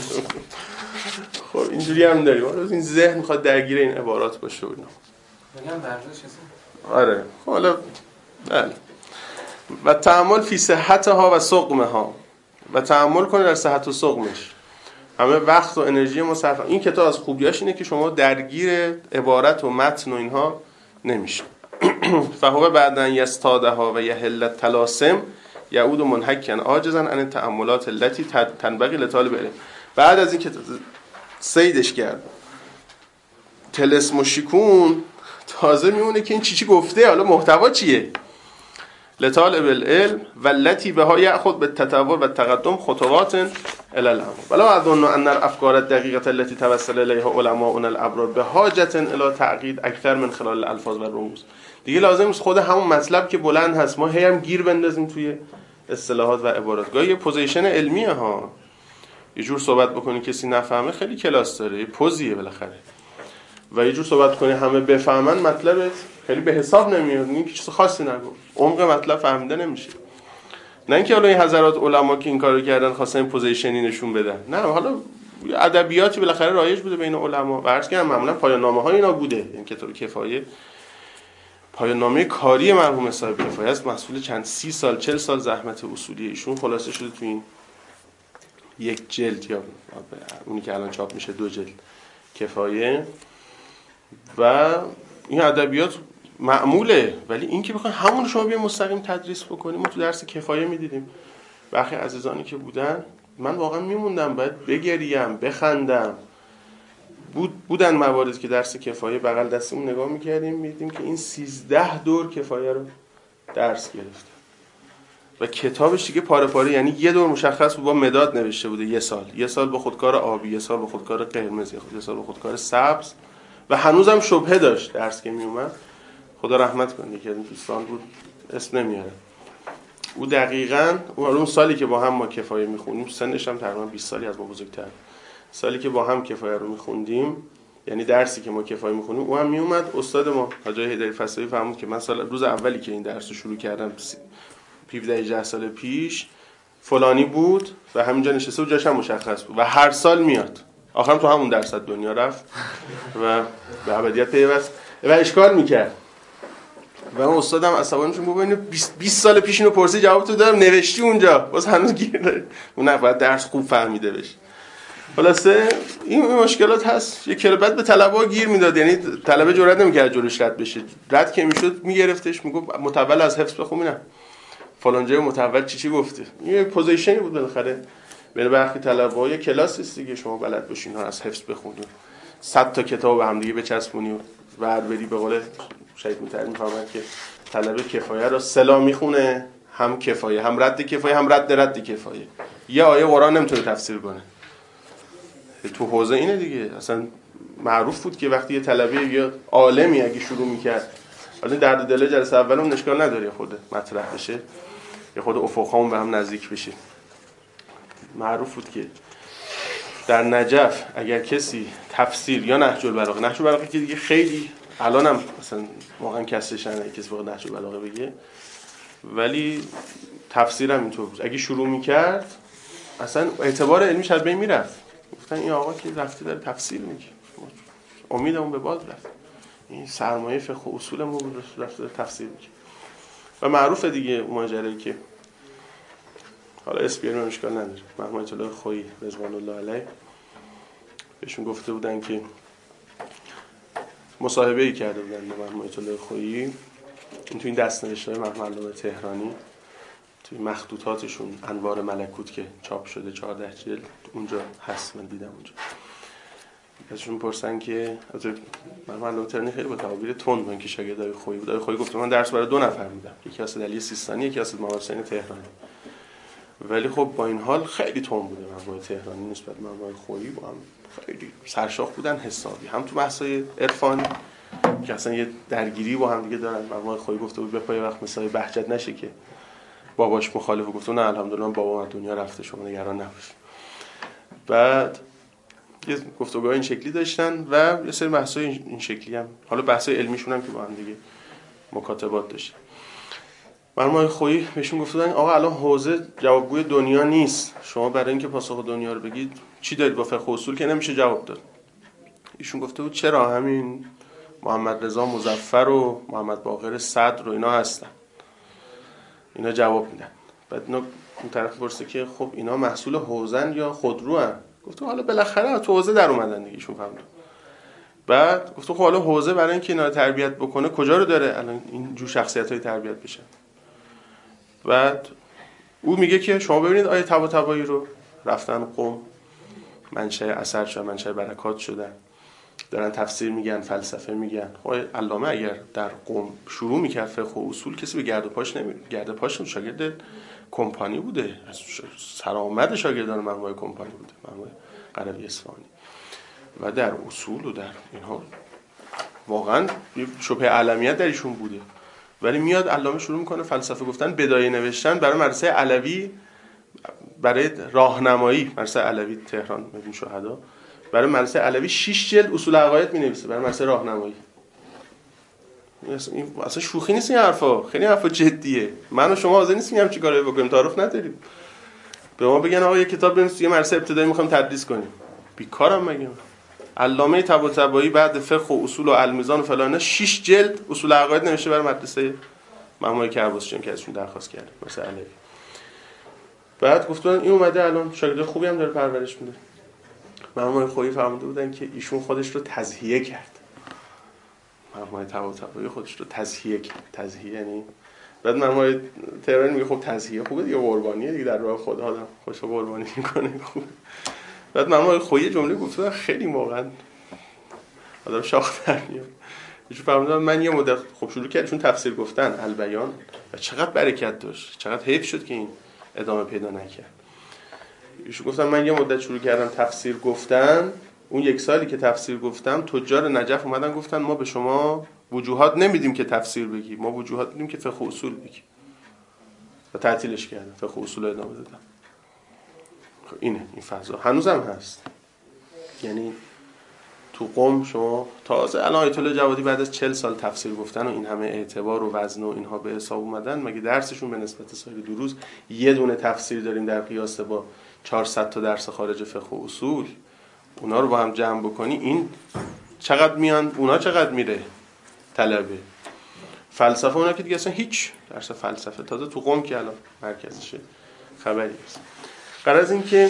خب اینجوری هم داریم، این ذهن میخواد درگیر این عبارات باشه. اینا میگم ورزش هست. آره حالا بله. و تأمل فی صحتها و سقمها، و تأمل کنه در صحت و سقمش. همه وقت و انرژی ما صرف. این کتاب از خوبیاش اینه که شما درگیر عبارت و متن و اینها نمیشه. فهو بعدن یستادها و یحل الطلاسم یعود منحکا عاجزا عن التأملات التي تنبغي لطالب علم. بعد از این که صیدش کرد طلسم و شکون، تازه میمونه که این چی گفته، حالا محتوا چیه. لطالب العلم والتي بها يأخذ بالتطور والتقدم خطوات الى الامر ولا اظن ان الافكار الدقيقه التي توصل اليها علماؤنا الابرار بحاجه الى تعقيد اكثر من خلال الالفاظ و الرموز. دیگه لازم نیست خود همون مطلب که بلند هست ما هم گیر بندازیم توی اصطلاحات و عبارات. گاهی یه پوزیشن علمیه ها، یه جور صحبت بکنی کسی نفهمه خیلی کلاس داره، یه پوزیه بالاخره، و یه جور صحبت کنی همه بفهمن مطلبت خیلی به حساب نمیاد، این چیز خاصی نگو، عمق مطلب فهمیده نمیشه. نه اینکه حالا این حضرات علما که این کارو کردن خواستن این پوزیشنی نشون بدن، نه حالا ادبیاتی بالاخره رایج بوده بین علما و عرض کردم معمولا پایان نامه‌های اینا بوده. این کتاب کفایه پایان نامه کاری مرحوم صاحب کفایه است، مسئول چند 30 سال 40 سال زحمت اصولی ایشون خلاصه شده تو این یک جلد، یا اونی که الان چاپ میشه 2 جلد کفایه. و این ادبیات معموله، ولی این که بخواین همون شما بیا مستقیم تدریس بکنیم. ما تو درس کفایه میدیدیم برخی عزیزانی که بودن، من واقعا میموندم باید بگریم بخندم. بودن مواردی که درس کفایه بغل دستمون نگاه میکردیم میدیدیم که این 13 دور کفایه رو درس گرفته و کتابش دیگه پاره پاره، یعنی یه دور مشخص بود با مداد نوشته بوده، یه سال با خودکار آبی، یه سال با خودکار قرمز، یه سال با خودکار سبز، و هنوزم شبهه داشت درس که میومد. خدا رحمت کنه که این دوستان بود اسم نمیاره، او دقیقاً اون سالی که با هم ما کفایه میخونیم، سنش هم تقریبا 20 سالی از ما بزرگتر، سالی که با هم کفایه رو میخوندیم، یعنی درسی که ما کفایه میخونیم، او هم میومد. استاد ما حاج هیدری فصلی فرمود که من روز اولی که این درس رو شروع کردم 17 سال پیش فلانی بود و همینجا نشسته و جاش هم مشخص بود و هر سال میاد. آخرام تو همون درس دنیا رفت و به ابدیت پیوست و اشکال میکرد. و اون استادم عصبانیشون بود اینو 20 سال پیش اینو پرسی جواب تو دادم نوشتی اونجا باز هنوز گیر داره. اون نه باید درس خوب فهمیده بشه. خلاصه این مشکلات هست. یک کلمه بعد به طلبه‌ها گیر میداد، یعنی طلبه جرئت نمی‌کرد جلوش رد بشه. رد که میشد میگرفتش میگفت متول از حفظ بخونم فلان جای متول چی گفته. این پوزیشنی بود بالاخره بین برخی طلبه‌ها. یه کلاس است دیگه، شما بلد باشین ها از حفظ بخونید 100 تا کتاب هم دیگه بچسبونی و بری. به قول شهید مطهری میفهمن که طلبه کفایه را سلا میخونه، هم کفایه هم رد کفایه هم رد کفایه. یه آیه قرآن نمیتونه تفسیر کنه تو حوزه اینه دیگه. اصلا معروف بود که وقتی یه طلبه یا عالمی اگه شروع میکرد، الان درد دل جلسه اولم اشکال نداره خود مطرح بشه یا خود افقامون به هم نزدیک بشه. معروف بود که در نجف اگر کسی تفسیر یا نهج البلاغه که دیگه خیلی الانم مثلا واقعا کسش نه کسی واقعا نهج البلاغه بگه، ولی تفسیرم اینطور بود اگه شروع میکرد اصلا اعتبار علمیش از بین میرفت. گفتن این آقا که رفته داره تفسیر میگه، امیدمون به باد رفت، این سرمایه فقه و اصولمون بود رفته تفسیر میگه. و معروفه دیگه اون ماجرایی که حالا اسپیر اشکال نداره، مرحوم آیت الله خویی رضوان الله علیه بهشون گفته بودن که مصاحبه‌ای کرده بودن با مرحوم آیت الله خویی، این تو این دست‌نوشته‌های مرحوم علامه تهرانی توی مخطوطاتشون انوار ملکوت که چاپ شده 14 جلد اونجا هست، من دیدم اونجا. ازشون پرسن که مرحوم علامه تهرانی خیلی با تعابیر تند من که شاگردای خویی بود، خویی گفت من درس برای 2 نفر میدم، یکی اسد علی سیستانی یکی اسد محمد حسین تهرانی، ولی خب با این حال خیلی تند بوده مرحوم تهرانی نسبت به مرحوم خویی، با هم خیلی سرشاخ بودن حسابی، هم تو بحث‌های عرفانی که اصلا یه درگیری با هم دیگه دارن. مرحوم خویی گفته بود به پای وقت مثلا بهجت نشه که باباش مخالفه، گفت نه الحمدلله بابام از دنیا رفته شما نگران نباش. بعد یه گفتگوهای این شکلی داشتن و یه سری بحث‌های این شکلی هم، حالا بحث‌های علمیشون هم که با هم دیگه مکاتبات داشتن. مرحوم خویی بهشون گفتن آقا الان حوزه جوابگوی دنیا نیست، شما برای اینکه پاسخ دنیا رو بگید چی دارید؟ با فقه اصول که نمیشه جواب داد. ایشون گفته بود چرا، همین محمد رضا مظفر و محمد باقر صدر و اینا هستن، اینا جواب میدن. بعد اینا اون طرف پرسه که خب اینا محصول حوزن یا خودروان؟ گفته حالا بالاخره تو حوزه در اومدن دیگه، ایشون فهمید. بعد گفته خب حالا حوزه برای اینکه اینا رو تربیت بکنه کجا رو داره الان این جو شخصیت‌های تربیت بشن؟ بعد او میگه که شما ببینید آیه طباطبایی رو رفتن قم منشأ اثر شدن، منشأ برکات شدن، دارن تفسیر میگن، فلسفه میگن. خب علامه اگر در قم شروع میکرد فقه و اصول کسی به گرد و پاش گرد پاش شاگرد کمپانی بوده، سرآمد شاگردان مرحوم کمپانی بوده، مرحوم قروی اصفهانی، و در اصول و در اینها واقعا شبه علمیت در ایشون بوده. ولی میاد علامه شروع میکنه فلسفه گفتن، بدایه نوشتن برای مدرسه علوی، برای راهنمایی مدرسه علوی تهران مدین شهدا، برای مدرسه علوی 6 جلد اصول عقاید مینویسه برای مدرسه راهنمایی. این اصلا شوخی نیست، این حرفا خیلی حرفا جدیه. من و شما حاضر نیستیم همین کارو بکنیم، تعارف نداریم. به ما بگن آقا یه کتاب بنویس یه مدرسه ابتدایی میخوایم تدریس کنیم، بیکارم مگه؟ علامه طباطبایی بعد فقه و اصول و المیزان و فلان 6 جلد اصول عقاید نوشته برای مدرسه محمود کرباسچیان که ازشون درخواست کرده مثلا علوی. بعد گفتن این اومده الان شاگرد خوبی هم داره پرورش میده. مرحوم خویی فهمیده بودن که ایشون خودش رو تزکیه کرد، مرحوم طباطبایی خودش رو تزکیه کرد. تزکیه یعنی بعد مرحوم تهرانی میگه خب تزکیه خوبه دیگه، قربانیه دیگه، در راه خدا آدم خودش رو قربانی میکنه خوبه. بعد مرحوم خویی جمله گفته خیلی واقعا آدم شاخ در میاد. ایشون فهمیدن من یه مدت خب شروع کردم چون تفسیر گفتن البیان و چقدر برکت داشت، چقدر حیف شد که این ادامه پیدا نکرد. ایشون گفتن من یه مدت شروع کردم تفسیر گفتن، اون 1 سالی که تفسیر گفتم تجار نجف اومدن گفتن ما به شما وجوهات نمیدیم که تفسیر بگی، ما وجوهات میدیم که فقه اصول بگی، و تعطیلش کردن، فقه اصول ادامه دادن. خب اینه این فضا هنوزم هست. یعنی تو قم شما تازه الان آیت الله جوادی بعد از 40 سال تفسیر گفتن و این همه اعتبار و وزن و اینها به حساب اومدن، مگه درسشون به نسبت سایر دروس یه دونه تفسیر داریم در قیاس با 400 تا درس خارج فقه و اصول؟ اونا رو با هم جمع بکنی این چقدر میان، اونا چقدر میره طلبه. فلسفه اونا که دیگه اصلا هیچ درس فلسفه تازه تو قم که الان مرکزشه خبری نیست. غرض این که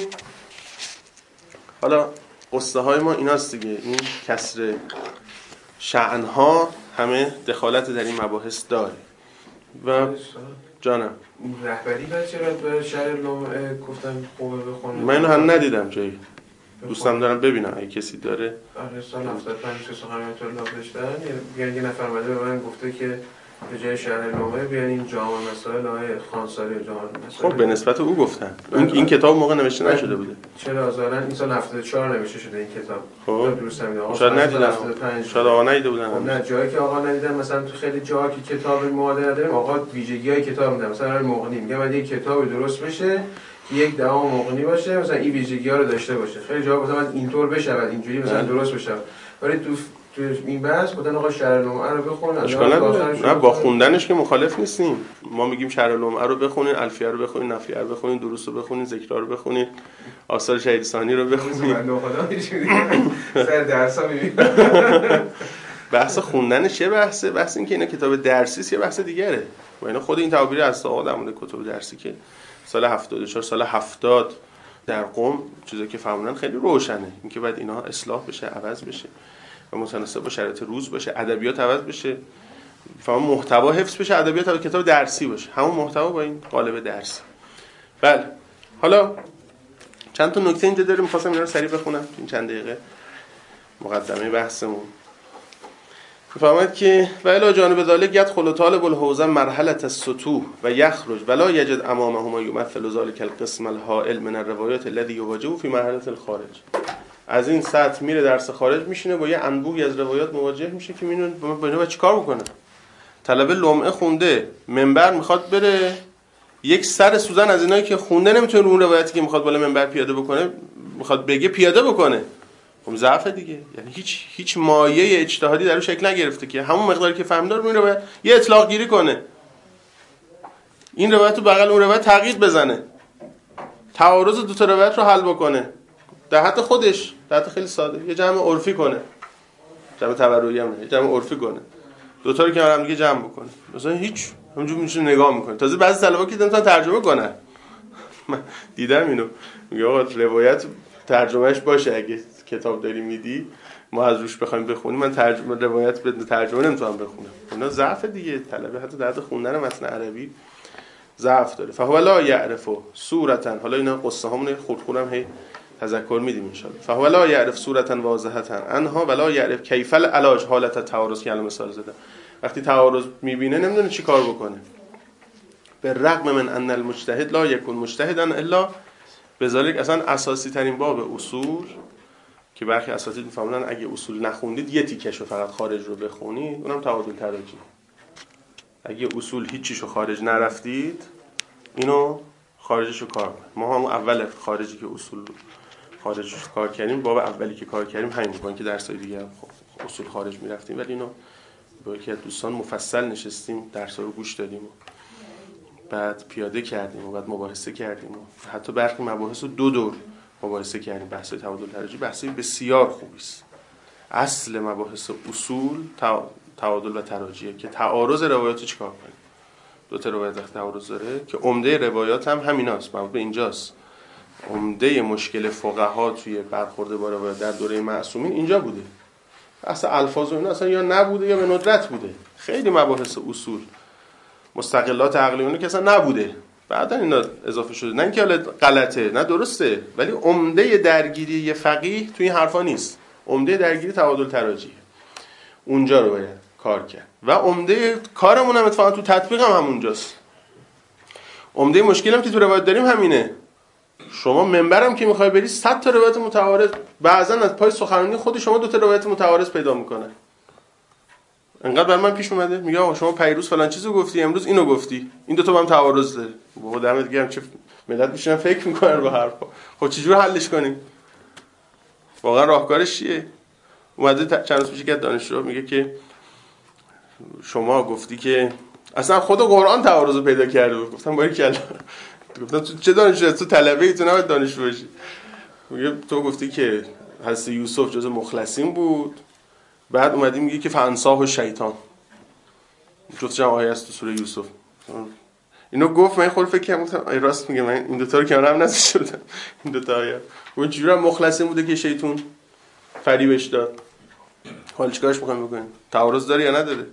حالا قصه های ما ایناست دیگه، این کسر شأنها همه دخالت در این مباحث داره. و جانم رهبری باید چرا به شهر لومه گفتن خوبه بخونه؟ من اینو هم ندیدم جایی، دوستم دارم ببینم اگه کسی داره. آره سال 75 که سخنرانی طلاب داشتن یه نفر اومده به من گفته که به جای شهر لومه بیان این جامع مسائل آقای خانساری جامع مسائل. خب به نسبت او گفتن این کتاب موقع نوشته نشده بوده. چرا ظاهرا این سال 74 نوشته شده این کتاب. خب درست میگم آقا شاید ندیدن، شاید آقا ندیده بودن. نه جایی که آقا ندیدن، مثلا تو خیلی جاها که کتاب معادله نداریم آقا ویژگی‌های کتاب میدن. مثلا مغنی میگه من یک کتابی درست بشه که یک دهم مغنی باشه، مثلا این ویژگی‌ها رو داشته باشه. خیلی جاها مثلا اینطور بشه بعد اینجوری مثلا درست بشه. ولی تو این بحث بودن آقا شهر لومه رو بخونن. نه با خوندنش که مخالف نیستیم. ما میگیم شهر لومه رو بخونین، الفیه رو بخونین، نفیه رو بخونین، دروس رو بخونین، ذکرها رو بخونین، آثار شهید ثانی رو بخونین. من خدا میشونم سر درسا میبینم. بحث خوندنش چه بحثه؟ بحث این که اینا کتاب درسی است، یه بحث دیگره. و اینا خود این تعابیر از آقا در مورد کتب درسی که سال 74 سال 70 در قم چیزایی که فهموندن خیلی روشنه، اینکه بعد اینا اصلاح بشه، عوض بشه و متناسب با شرایط روز باشه، ادبیات عوض بشه، فهم محتوا حفظ بشه، ادبیات کتاب درسی باشه، همون محتوا با این قالب درسی. بله حالا چند تا نکته اینجا داریم، می‌خواستم اینا رو سریع بخونم این چند دقیقه مقدمه بحثمون. فهمید که ولی جانب ذالک یدخل طالب الحوزه مرحله السطوح و یخرج ولا یجد امامه ما یمثل ذلك القسم الهائل من الروايات الذي يواجهه في مرحله الخارج. از این سطح میره درس خارج میشینه با یه انبوهی از روایات مواجه میشه که میدونه با اینا چیکار بکنه. طلبه لمعه خونده، منبر میخواد بره، یک سر سوزن از اینایی که خونده نمیتونه اون روایتی که میخواد بالا منبر پیاده بکنه میخواد بگه پیاده بکنه. خب ضعف دیگه، یعنی هیچ مایه اجتهادی در اون شکل نگرفته که همون مقداری که فهمیده رو میره یه اطلاق گیری کنه، این روایت رو بغل اون روایت تغییر بزنه، تعارض دو تا روایت رو حل بکنه در حد خودش، در حد خیلی ساده، یه جمع عرفی کنه، جمع تبرعی هم نه، یه جمع عرفی کنه، دو تا رو که هم دیگه جمع بکنه. مثلا هیچ همونجوری میشه نگاه میکنه. تازه بعضی طلبا که نمیتونن ترجمه کنن، من دیدم اینو، میگه آقا روایت ترجمهش باشه، اگه کتاب داری میدی ما از روش بخوایم بخونیم، من ترجمه روایت به ترجمه نمیتونم بخونم. اونا ضعف دیگه، طلبه حتی در حد خوندن متن عربی ضعف داره. فهو لا یعرف صورتا، حالا اینا قصه هامون خردخورم هی تذکر میدیم ان شاء الله. فهو لا یعرف صورتا واضحه انها ولا یعرف کیف العلاج حالت تعارض که الان مثال زدم. وقتی تعارض میبینه نمیدونه چی کار بکنه. به رغم من ان المجتهد لا یکون مجتهدا الا بذالک، اصلا اساسی ترین باب اصول که برخی اساتید میفهمونن اگه اصول نخوندید یه تیکشو فقط خارج رو بخونید، اونم تعادل تراجی. اگه اصول هیچیشو خارج نرفتید اینو خارجشو کار کنید. ما هم اول خارجی که اصول خارجش کار کردیم، باب اولی که کار کردیم همین بود که درسای دیگه خب اصول خارج میرفتیم، ولی اینو با یکی از دوستان مفصل نشستیم درس‌ها رو گوش دادیم و بعد پیاده کردیم و بعد مباحثه کردیم و حتی برخی مباحث رو 2 دور مباحثه کردیم. بحث تعادل تراجی بحثی بسیار خوبی است. اصل مباحث اصول تعادل و تراجیه که تعارض روایات رو چیکار کنیم. 2 تا روایت وقت تعارض داره که عمده روایات هم همیناست، مربوط به اینجاست. عمده مشکل فقها توی برخورد با روایات در دوره معصومین اینجا بوده. اصلا الفاظ و اینا اصلا یا نبوده یا به ندرت بوده. خیلی مباحث اصول مستقلات عقلیونه که اصلا نبوده، بعدا اینا اضافه شده. نه اینکه حالا غلطه، نه درسته، ولی عمده درگیری یه فقیه توی این حرفا نیست. عمده درگیری تعادل تراجیه، اونجا رو باید کار کرد و عمده کارمون هم اتفاقا تو تطبیق هم همونجاست. عمده مشکلم که تو روایت داریم همینه. شما منبرم که میخوای بری 100 تا روایت متعارض، بعضا از پای سخنرانی خود شما 2 تا روایت متعارض پیدا میکنه. انقدر بر من پیش اومده میگه آقا شما پیروز فلان چیزو گفتی، امروز اینو گفتی، این 2 تا با هم تعارض داره. بابا دمت گرم، چه ملت میشن فکر میکنن با حرفا. خب چجوری حلش کنیم؟ واقعا راهکارش چیه؟ اومده چند روز پیش که دانشجو میگه که شما گفتی که اصلا خود قرآن تعارض پیدا کرده بود. گفتم باریکلا. گفتم تو چه دانشجو؟ تو طلبه ای، تو نباید دانشجو باشی. میگه تو گفتی که حضرت یوسف جز مخلصین بود، بعد اومدی میگه که فانساه شیطان. جفت جمع آیه است تو سوره یوسف. اینو گفت من خود فکر کردم راست میگه، من این دوتا رو کنار هم نذاشتم. این دوتا آیه اون چجوری مخلصین بوده که شیطون فریبش داد. حالا چیکارش می‌خوایم بکنیم؟ تعارض داره یا نداره؟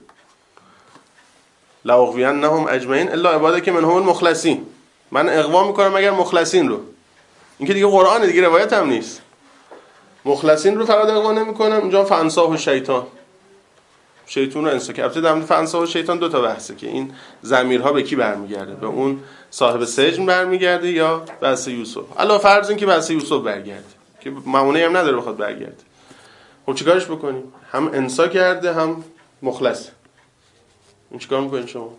لاغوینهم اجمعین الا عبادک منهم المخلصین. من اغوا میکنم مگر مخلصین رو. این که دیگه قرآنه، دیگه روایت هم نیست. مخلصین رو فقط اغوا نمیکنم. اینجا فانساه شیطان، شیطان رو انسا کرد. البته در مورد فانساه شیطان دو تا بحثه که این ضمیرها به کی برمیگرده، به اون صاحب سجن برمیگرده یا بحث یوسف. الا فرض این که بحث یوسف برگرده که معمولی هم نداره بخواد برگرده. خب چیکارش بکنیم؟ هم انسا کرده هم مخلص. این چیکار میکنین شما؟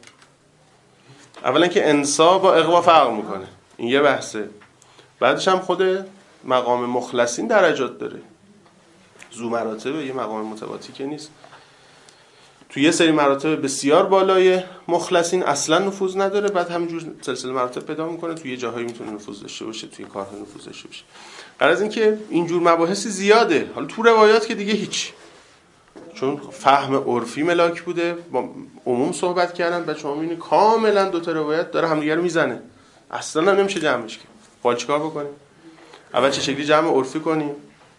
اولا که انسا با اغوا فرق میکنه، این یه بحثه. بعدش هم خود مقام مخلصین درجات داره، ذو مراتبه، یه مقام متواتی که نیست. تو یه سری مراتب بسیار بالای مخلصین اصلا نفوذ نداره، بعد همینجور سلسله مراتب پیدا میکنه، توی جاهایی میتونه نفوذ داشته باشه، توی کارها نفوذ داشته باشه. غرض این که اینجور مباحثی زیاده. حالا تو روایات که دیگه هیچ، چون فهم عرفی ملاک بوده، با عموم صحبت کردن، بعد شما میبینید کاملا دو تا روایت داره همدیگه رو میزنه، اصلا نمیشه جمعش کرد. باید چیکار بکنیم؟ اول چه شکلی جمع عرفی کنیم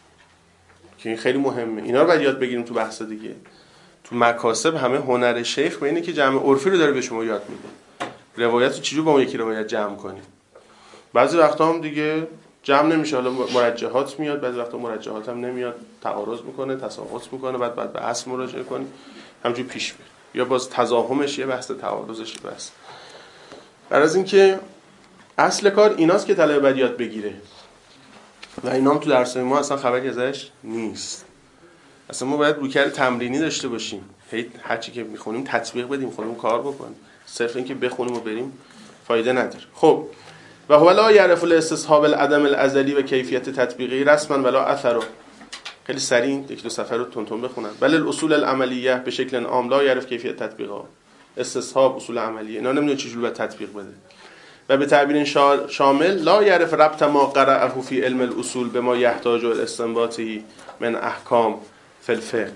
که این خیلی مهمه. اینا رو باید یاد بگیریم تو بحث دیگه. تو مکاسب همه هنر شیخ به اینه که جمع عرفی رو داره به شما یاد میده. روایت رو چجوری با اون یکی روایت جمع کنیم. بعضی وقتا هم دیگه جمع نمیشه، حالا مرجحات میاد، بعضی وقتا مرجحات هم نمیاد، تعارض میکنه، تساقط میکنه، بعد به اصل مراجعه کنیم، همینجوری پیش میره. یا باز تضاهمش یه بحث، تعارضش یه بحث. غرض این که اصل کار ایناست که طلبه باید یاد بگیره و اینا هم تو درس ما اصلا خبری ازش نیست. اصلا ما باید رویکرد تمرینی داشته باشیم، هر چی که میخونیم تطبیق بدیم، خودمون کار بکنیم. صرف این که بخونیم و بریم فایده نداره. خب و هو لا یعرف الاستصحاب العدم الازلی و کیفیت تطبیقی رسما ولا اثر. خیلی سریع یک دو صفحه رو تون بخونن. بل الاصول العملیه به شکل عام لا یعرف کیفیت تطبیقها. استصحاب اصول عملیه اینا نمیدونه چه جوری باید تطبیق بده. و به تعبیر شامل لا یعرف ربط ما قرأه فی علم الاصول بما یحتاج الاستنباطی من احکام فی الفقه.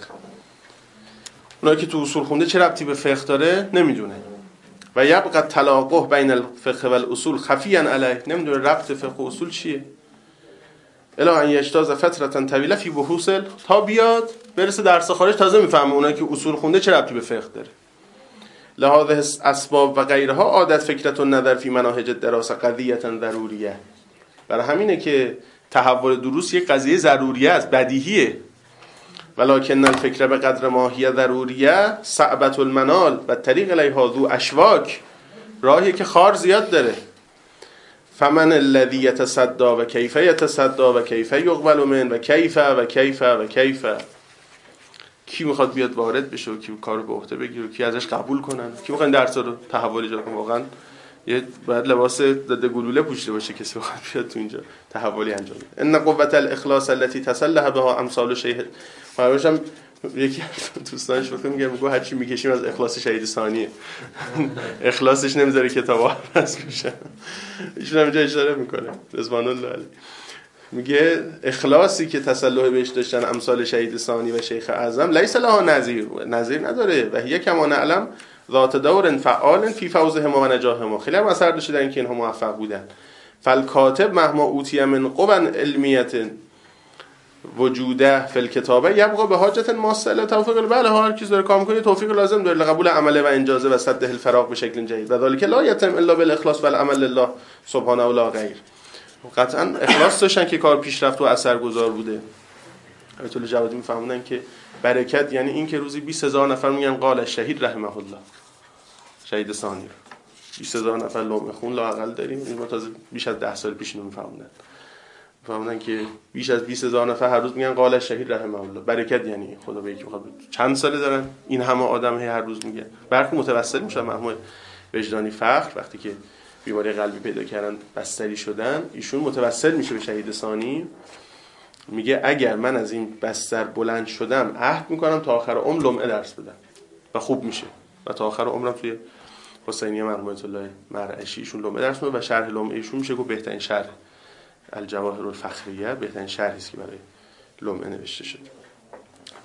اونایی که تو اصول خونده چه ربطی به فقه داره نمیدونه. و یبقى تلاقح بین الفقه و الاصول خفیا علیه، نمیدونه ربط فقه و اصول چیه. الا ان یجتاز فترة طویله فی بحوث، تا بیاد برسه درس خارج تازه میفهمه اونایی که اصول خونده چه ربطی به فقه داره. لهذا اسباب و غیرها عادت فکرت النظر فی مناهج الدراسه قضیه ضروریه. برای همینه که تحول دروس یک قضیه ضروریه است، بدیهیه. ولکن الفکر به قدر ما هی ضروریه صعبت المنال و طریق الیها ذو اشواک، راهی که خار زیاد داره. فمن الذی یتصدی و کیف یتصدی و کیف یقبل من و کیف و کیف و کیف. کی میخواد بیاد وارد بشه و کی کارو به عهده بگیره و کی ازش قبول کنن، کی میخواد درس رو تحول ایجاد کنه. واقعا یه باید لباس ضد گلوله پوشیده باشه کسی بخواد بیاد تو اینجا تحولی انجام بده. ان قوت الاخلاص التي تسلح بها امثال شیخ، فراموشم یکی دوستانش وقتی میگه هر چی میکشیم از اخلاص شهید ثانیه. اخلاصش نمیذاره کتابا بس بشه. ایشون هم اینجا اشاره میکنه رضوان الله علیه، میگه اخلاصی که تسلح بهش داشتن امثال شهید ثانی و شیخ اعظم لیس لها نظیر نداره و هي کما نعلم ذات دور فعال فی فوزهم و نجاحهم. خیلی هم اثر داشته در اینکه اینها موفق بودن. فالکاتب مهما اوتی من قوا علمیت وجوده فی الکتابه یبقى به حاجت ماسه الی توفیق. بله هر کی داره کار میکنه توفیق لازم داره لقبول عمله و انجازه و سد الفراغ به شکل جدید و ذلک لا یتم الا بالاخلاص والعمل لله سبحانه و لا غیر. قطعا اخلاص داشتن که کار پیشرفت و اثرگذار بوده. آیت الله جوادی میفهموندن که برکت یعنی این که روزی 20000 نفر میگن قال شهید رحمه الله، شهید ثانی رو 20000 نفر لقمه خون لااقل داریم. این تازه بیش از 10 سال پیش اینو میفهموندن که بیش از 20000 نفر هر روز میگن قال شهید رحمه الله. برکت یعنی خدا به یکی بخواد. چند ساله دارن این همه آدم هر روز میگن. برخی متوسل میشن محمود وجدانی فخر وقتی که بیماری قلبی پیدا کردن بستری شدن، ایشون متوسل میشه به شهید ثانی، میگه اگر من از این بستر بلند شدم عهد میکنم تا آخر عمر لمعه درس بدم و خوب میشه و تا آخر عمرم توی حسینیه مرحوم آیت الله مرعشی ایشون لمعه درس میده و شرح لمعه ایشون میشه گفت بهترین شرح الجواهر الفخریه، بهترین شرحی است که برای لمعه نوشته شده.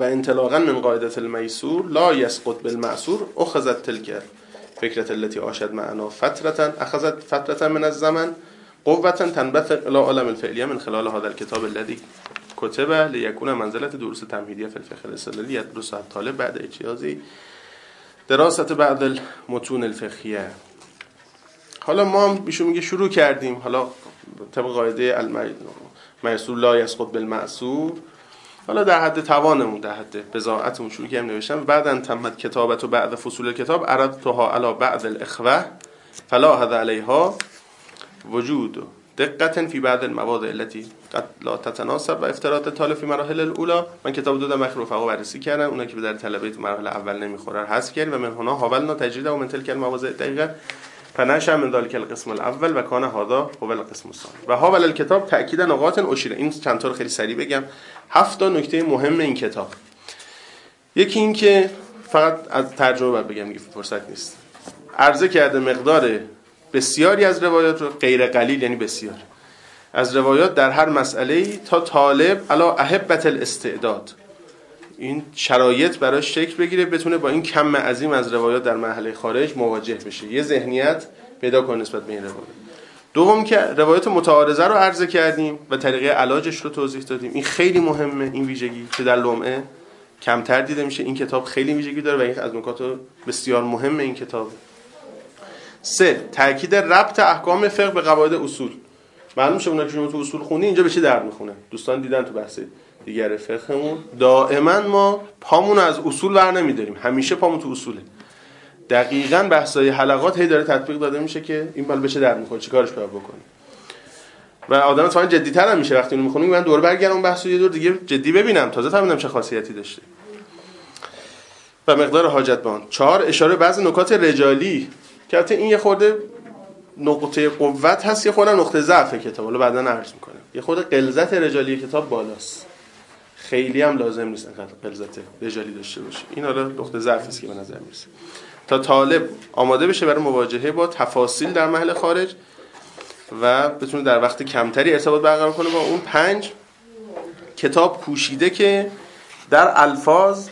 و انطلاقا من قاعدة المیسور لا یسقط بالمعصور اخذت تلك فکرة التي عاشت معنا فترة اخذت فترة من الزمن قوة تنبثق الى عالم الفعلیه من خلال هذا الكتاب الذي كتب ليكون منزلة دروس تمهیدیه في الفقه الاصطلاحی يدرسها الطالب بعد اجتیاز دراسة بعض المتون الفقهیه. حالا ما هم ایشون میگه شروع کردیم، حالا طبق قاعده المیسور لا یسقط بالمعصور، حالا در حد توانمون، در حد بضاعتمون شروع کردیم نوشتم. بعداً تمت کتابت و بعد فصول الکتاب عرضتها علی بعض الاخوه فلاحظ علیها وجود دقت فی بعض المواضع التي قد لا تتناسب و افتراض طالب فی مراحل الاولى. من کتاب دادم مخرو فقا بررسی کردم، اونایی که به در طلبه تو مراحل اول نمیخوره حذف کردیم و من هنا حاولنا تجرید و من تلک المواضع دقیقه فنشأ من ذلك القسم الاول و کان هذا هو القسم الثاني و حاول الکتاب تاکید نقاط اشیره. این چند تا رو خیلی سریع بگم. 7 نکته مهم این کتاب. یکی این که فقط از ترجمه بعد بگم دیگه فرصت نیست. عرضه کرده مقدار بسیاری از روایات رو، غیر قلیل یعنی بسیار، از روایات در هر مسئله‌ای تا طالب علی احبت الاستعداد این شرایط براش شکل بگیره، بتونه با این کم عظیم از روایات در مرحله خارج مواجه بشه، یه ذهنیت پیدا کنه نسبت به این روایات. دوم که روایات متعارضه رو عرضه کردیم و طریقه علاجش رو توضیح دادیم. این خیلی مهمه، این ویژگی که در لمعه کمتر دیده میشه. این کتاب خیلی ویژگی داره و این از نکات بسیار مهم این کتاب. 3 تاکید ربط احکام فقه به قواعد اصول. معلوم شه اونایی که شما تو اصول خوندین اینجا به چه درد میخونه. دوستان دیدن تو بحث دیگر فقهمون دائما ما پامون از اصول ور نمیداریم، همیشه پامون تو اصوله. دقیقاً بحثای حلقات هی داره تطبیق داده میشه که این بالا به چه درد میخوره، چیکارش باید بکنیم. و آدم اتفاقا جدی‌تر هم میشه وقتی اون میخونه. من دوباره برگردم بحثو یه دور دیگه جدی ببینم، تازه فهمیدم چه خاصیتی داشته. و مقدار حاجت به آن. 4 اشاره بعض نکات رجالی که البته این یه خورده نقطه قوت هست، یه خورده نقطه ضعف کتاب. حالا بعداً عرض میکنم. یه خورده غلظت رجالی کتاب بالاست. خیلی هم لازم نیست انقدر غلظت رجالی داشته باشه. این حالا نقطه ضعفی است که به نظر میرسه. تا طالب آماده بشه برای مواجهه با تفاصیل در محل خارج و بتونه در وقت کمتری ارتباط برقرار کنه با اون. 5 کتاب کوشیده که در الفاظ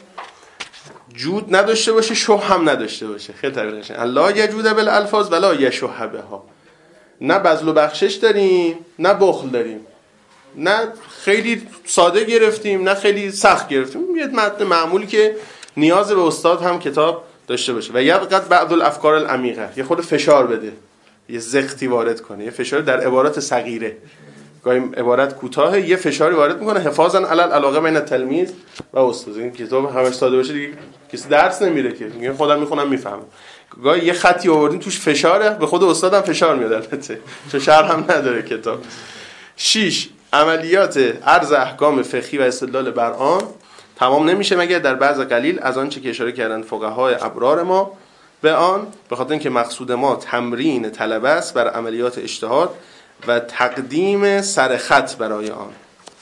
جود نداشته باشه، شح هم نداشته باشه. خیلی طریقه قشنگه. لا یجود بالالفاظ ولا یشح بها. نه بذل و بخشش داریم، نه بخل داریم. نه خیلی ساده گرفتیم، نه خیلی سخت گرفتیم. یه متن معمولی که نیاز به استاد هم کتاب داشته باشه. و یقد بعض الافکار العمیقه، یه خود فشار بده، یه زقتی وارد کنه، یه فشار در عبارات صغیره، گاهی عبارت کوتاه یه فشاری وارد میکنه حفاظاً علی العلاقه بین تلمیذ و استاد. این کتاب همش ساده باشه دیگه کسی درس نمیره که، میگه خودم میخونم میفهمم. گاهی یه خطی آوردین توش فشاره، به خود استادم فشار میاد البته، چه شرح هم نداره کتاب. 6 عملیات عرض احکام فقهی و استدلال بر آن تمام نمیشه مگر در بعض قلیل از آن چه که اشاره کردن فقهای ابرار ما به آن، به خاطر اینکه مقصود ما تمرین طلبه است بر عملیات اجتهاد و تقدیم سر خط برای آن،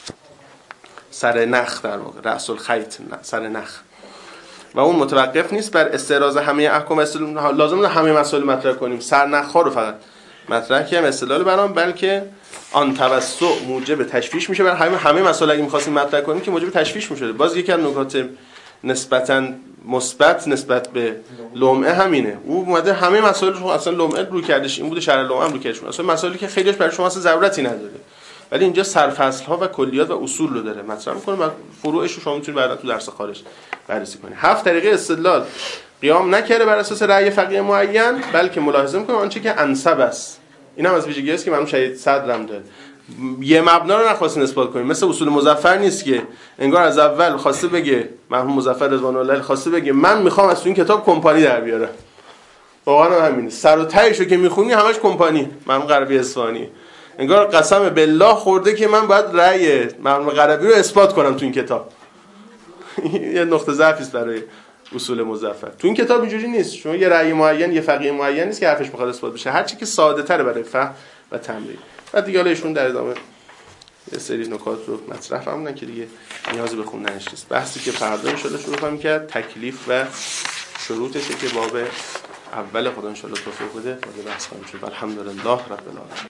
سر نخ در واقع، رأس الخیط، سر نخ. و اون متوقف نیست بر استعراض همه احکام استدلال، لازم نیست همه مسائل مطرح کنیم، سر نخ ها رو فقط مطرح کنیم استدلال بر آن، بلکه آن توسع موجب تشویش میشه. برای همه مسائل اگه می‌خواستیم مطرح کنیم که موجب تشویش میشه. باز یکی از نکات نسبتاً مثبت نسبت به لمعه همینه. او اومده همه مسائل رو اصلا لمعه رو کردش، این بوده شرح لمعه هم رو کردش، اصلا مسائلی که خیلیش برای شما اصلا ضرورتی نداره، ولی اینجا سرفصل‌ها و کلیات و اصول رو داره مطرح می‌کنه و فروعش رو شما می‌تونید بعدا تو درس خارج بررسی کنید. 7 طریقه استدلال قیام نکرده بر اساس رأی فقیه معین، بلکه ملاحظه می‌کنه آنچه که انسب است. این هم از ویژگی‌هاست که مرحوم شهید صدرم داره. یه مبنا رو نخواستین اثبات کنیم، مثل اصول مظفر نیست که انگار از اول خواسته بگه مرحوم مظفر رضوان الله خواسته بگه من میخوام از تو این کتاب کمپانی در بیارم. واقعا همینه، سر و تهش رو که میخونی همش کمپانی. مرحوم غربی اصفهانی انگار قسم بالله خورده که من باید رأی مرحوم غربی رو اثبات کنم تو این کتاب. یه نقطه ضعفی است برای اصول مظفر. تو این کتاب اینجوری نیست. شما یه رأی معین، یه فقیه معین نیست که حرفش بخواد اثبات بشه، هر چی که ساده تره برای فهم و تمرین. بعد دیگه حالا ایشون در ادامه یه سری نکات رو مطرح فرمودن که دیگه نیازی به خوندنش نیست. بحثی که فردا ان شاءالله شروع کنیم کرد تکلیف و شروطشه که باب اول خدا ان شاءالله توفیق بده وارد بحث کنیم. الحمدلله رب العالمین.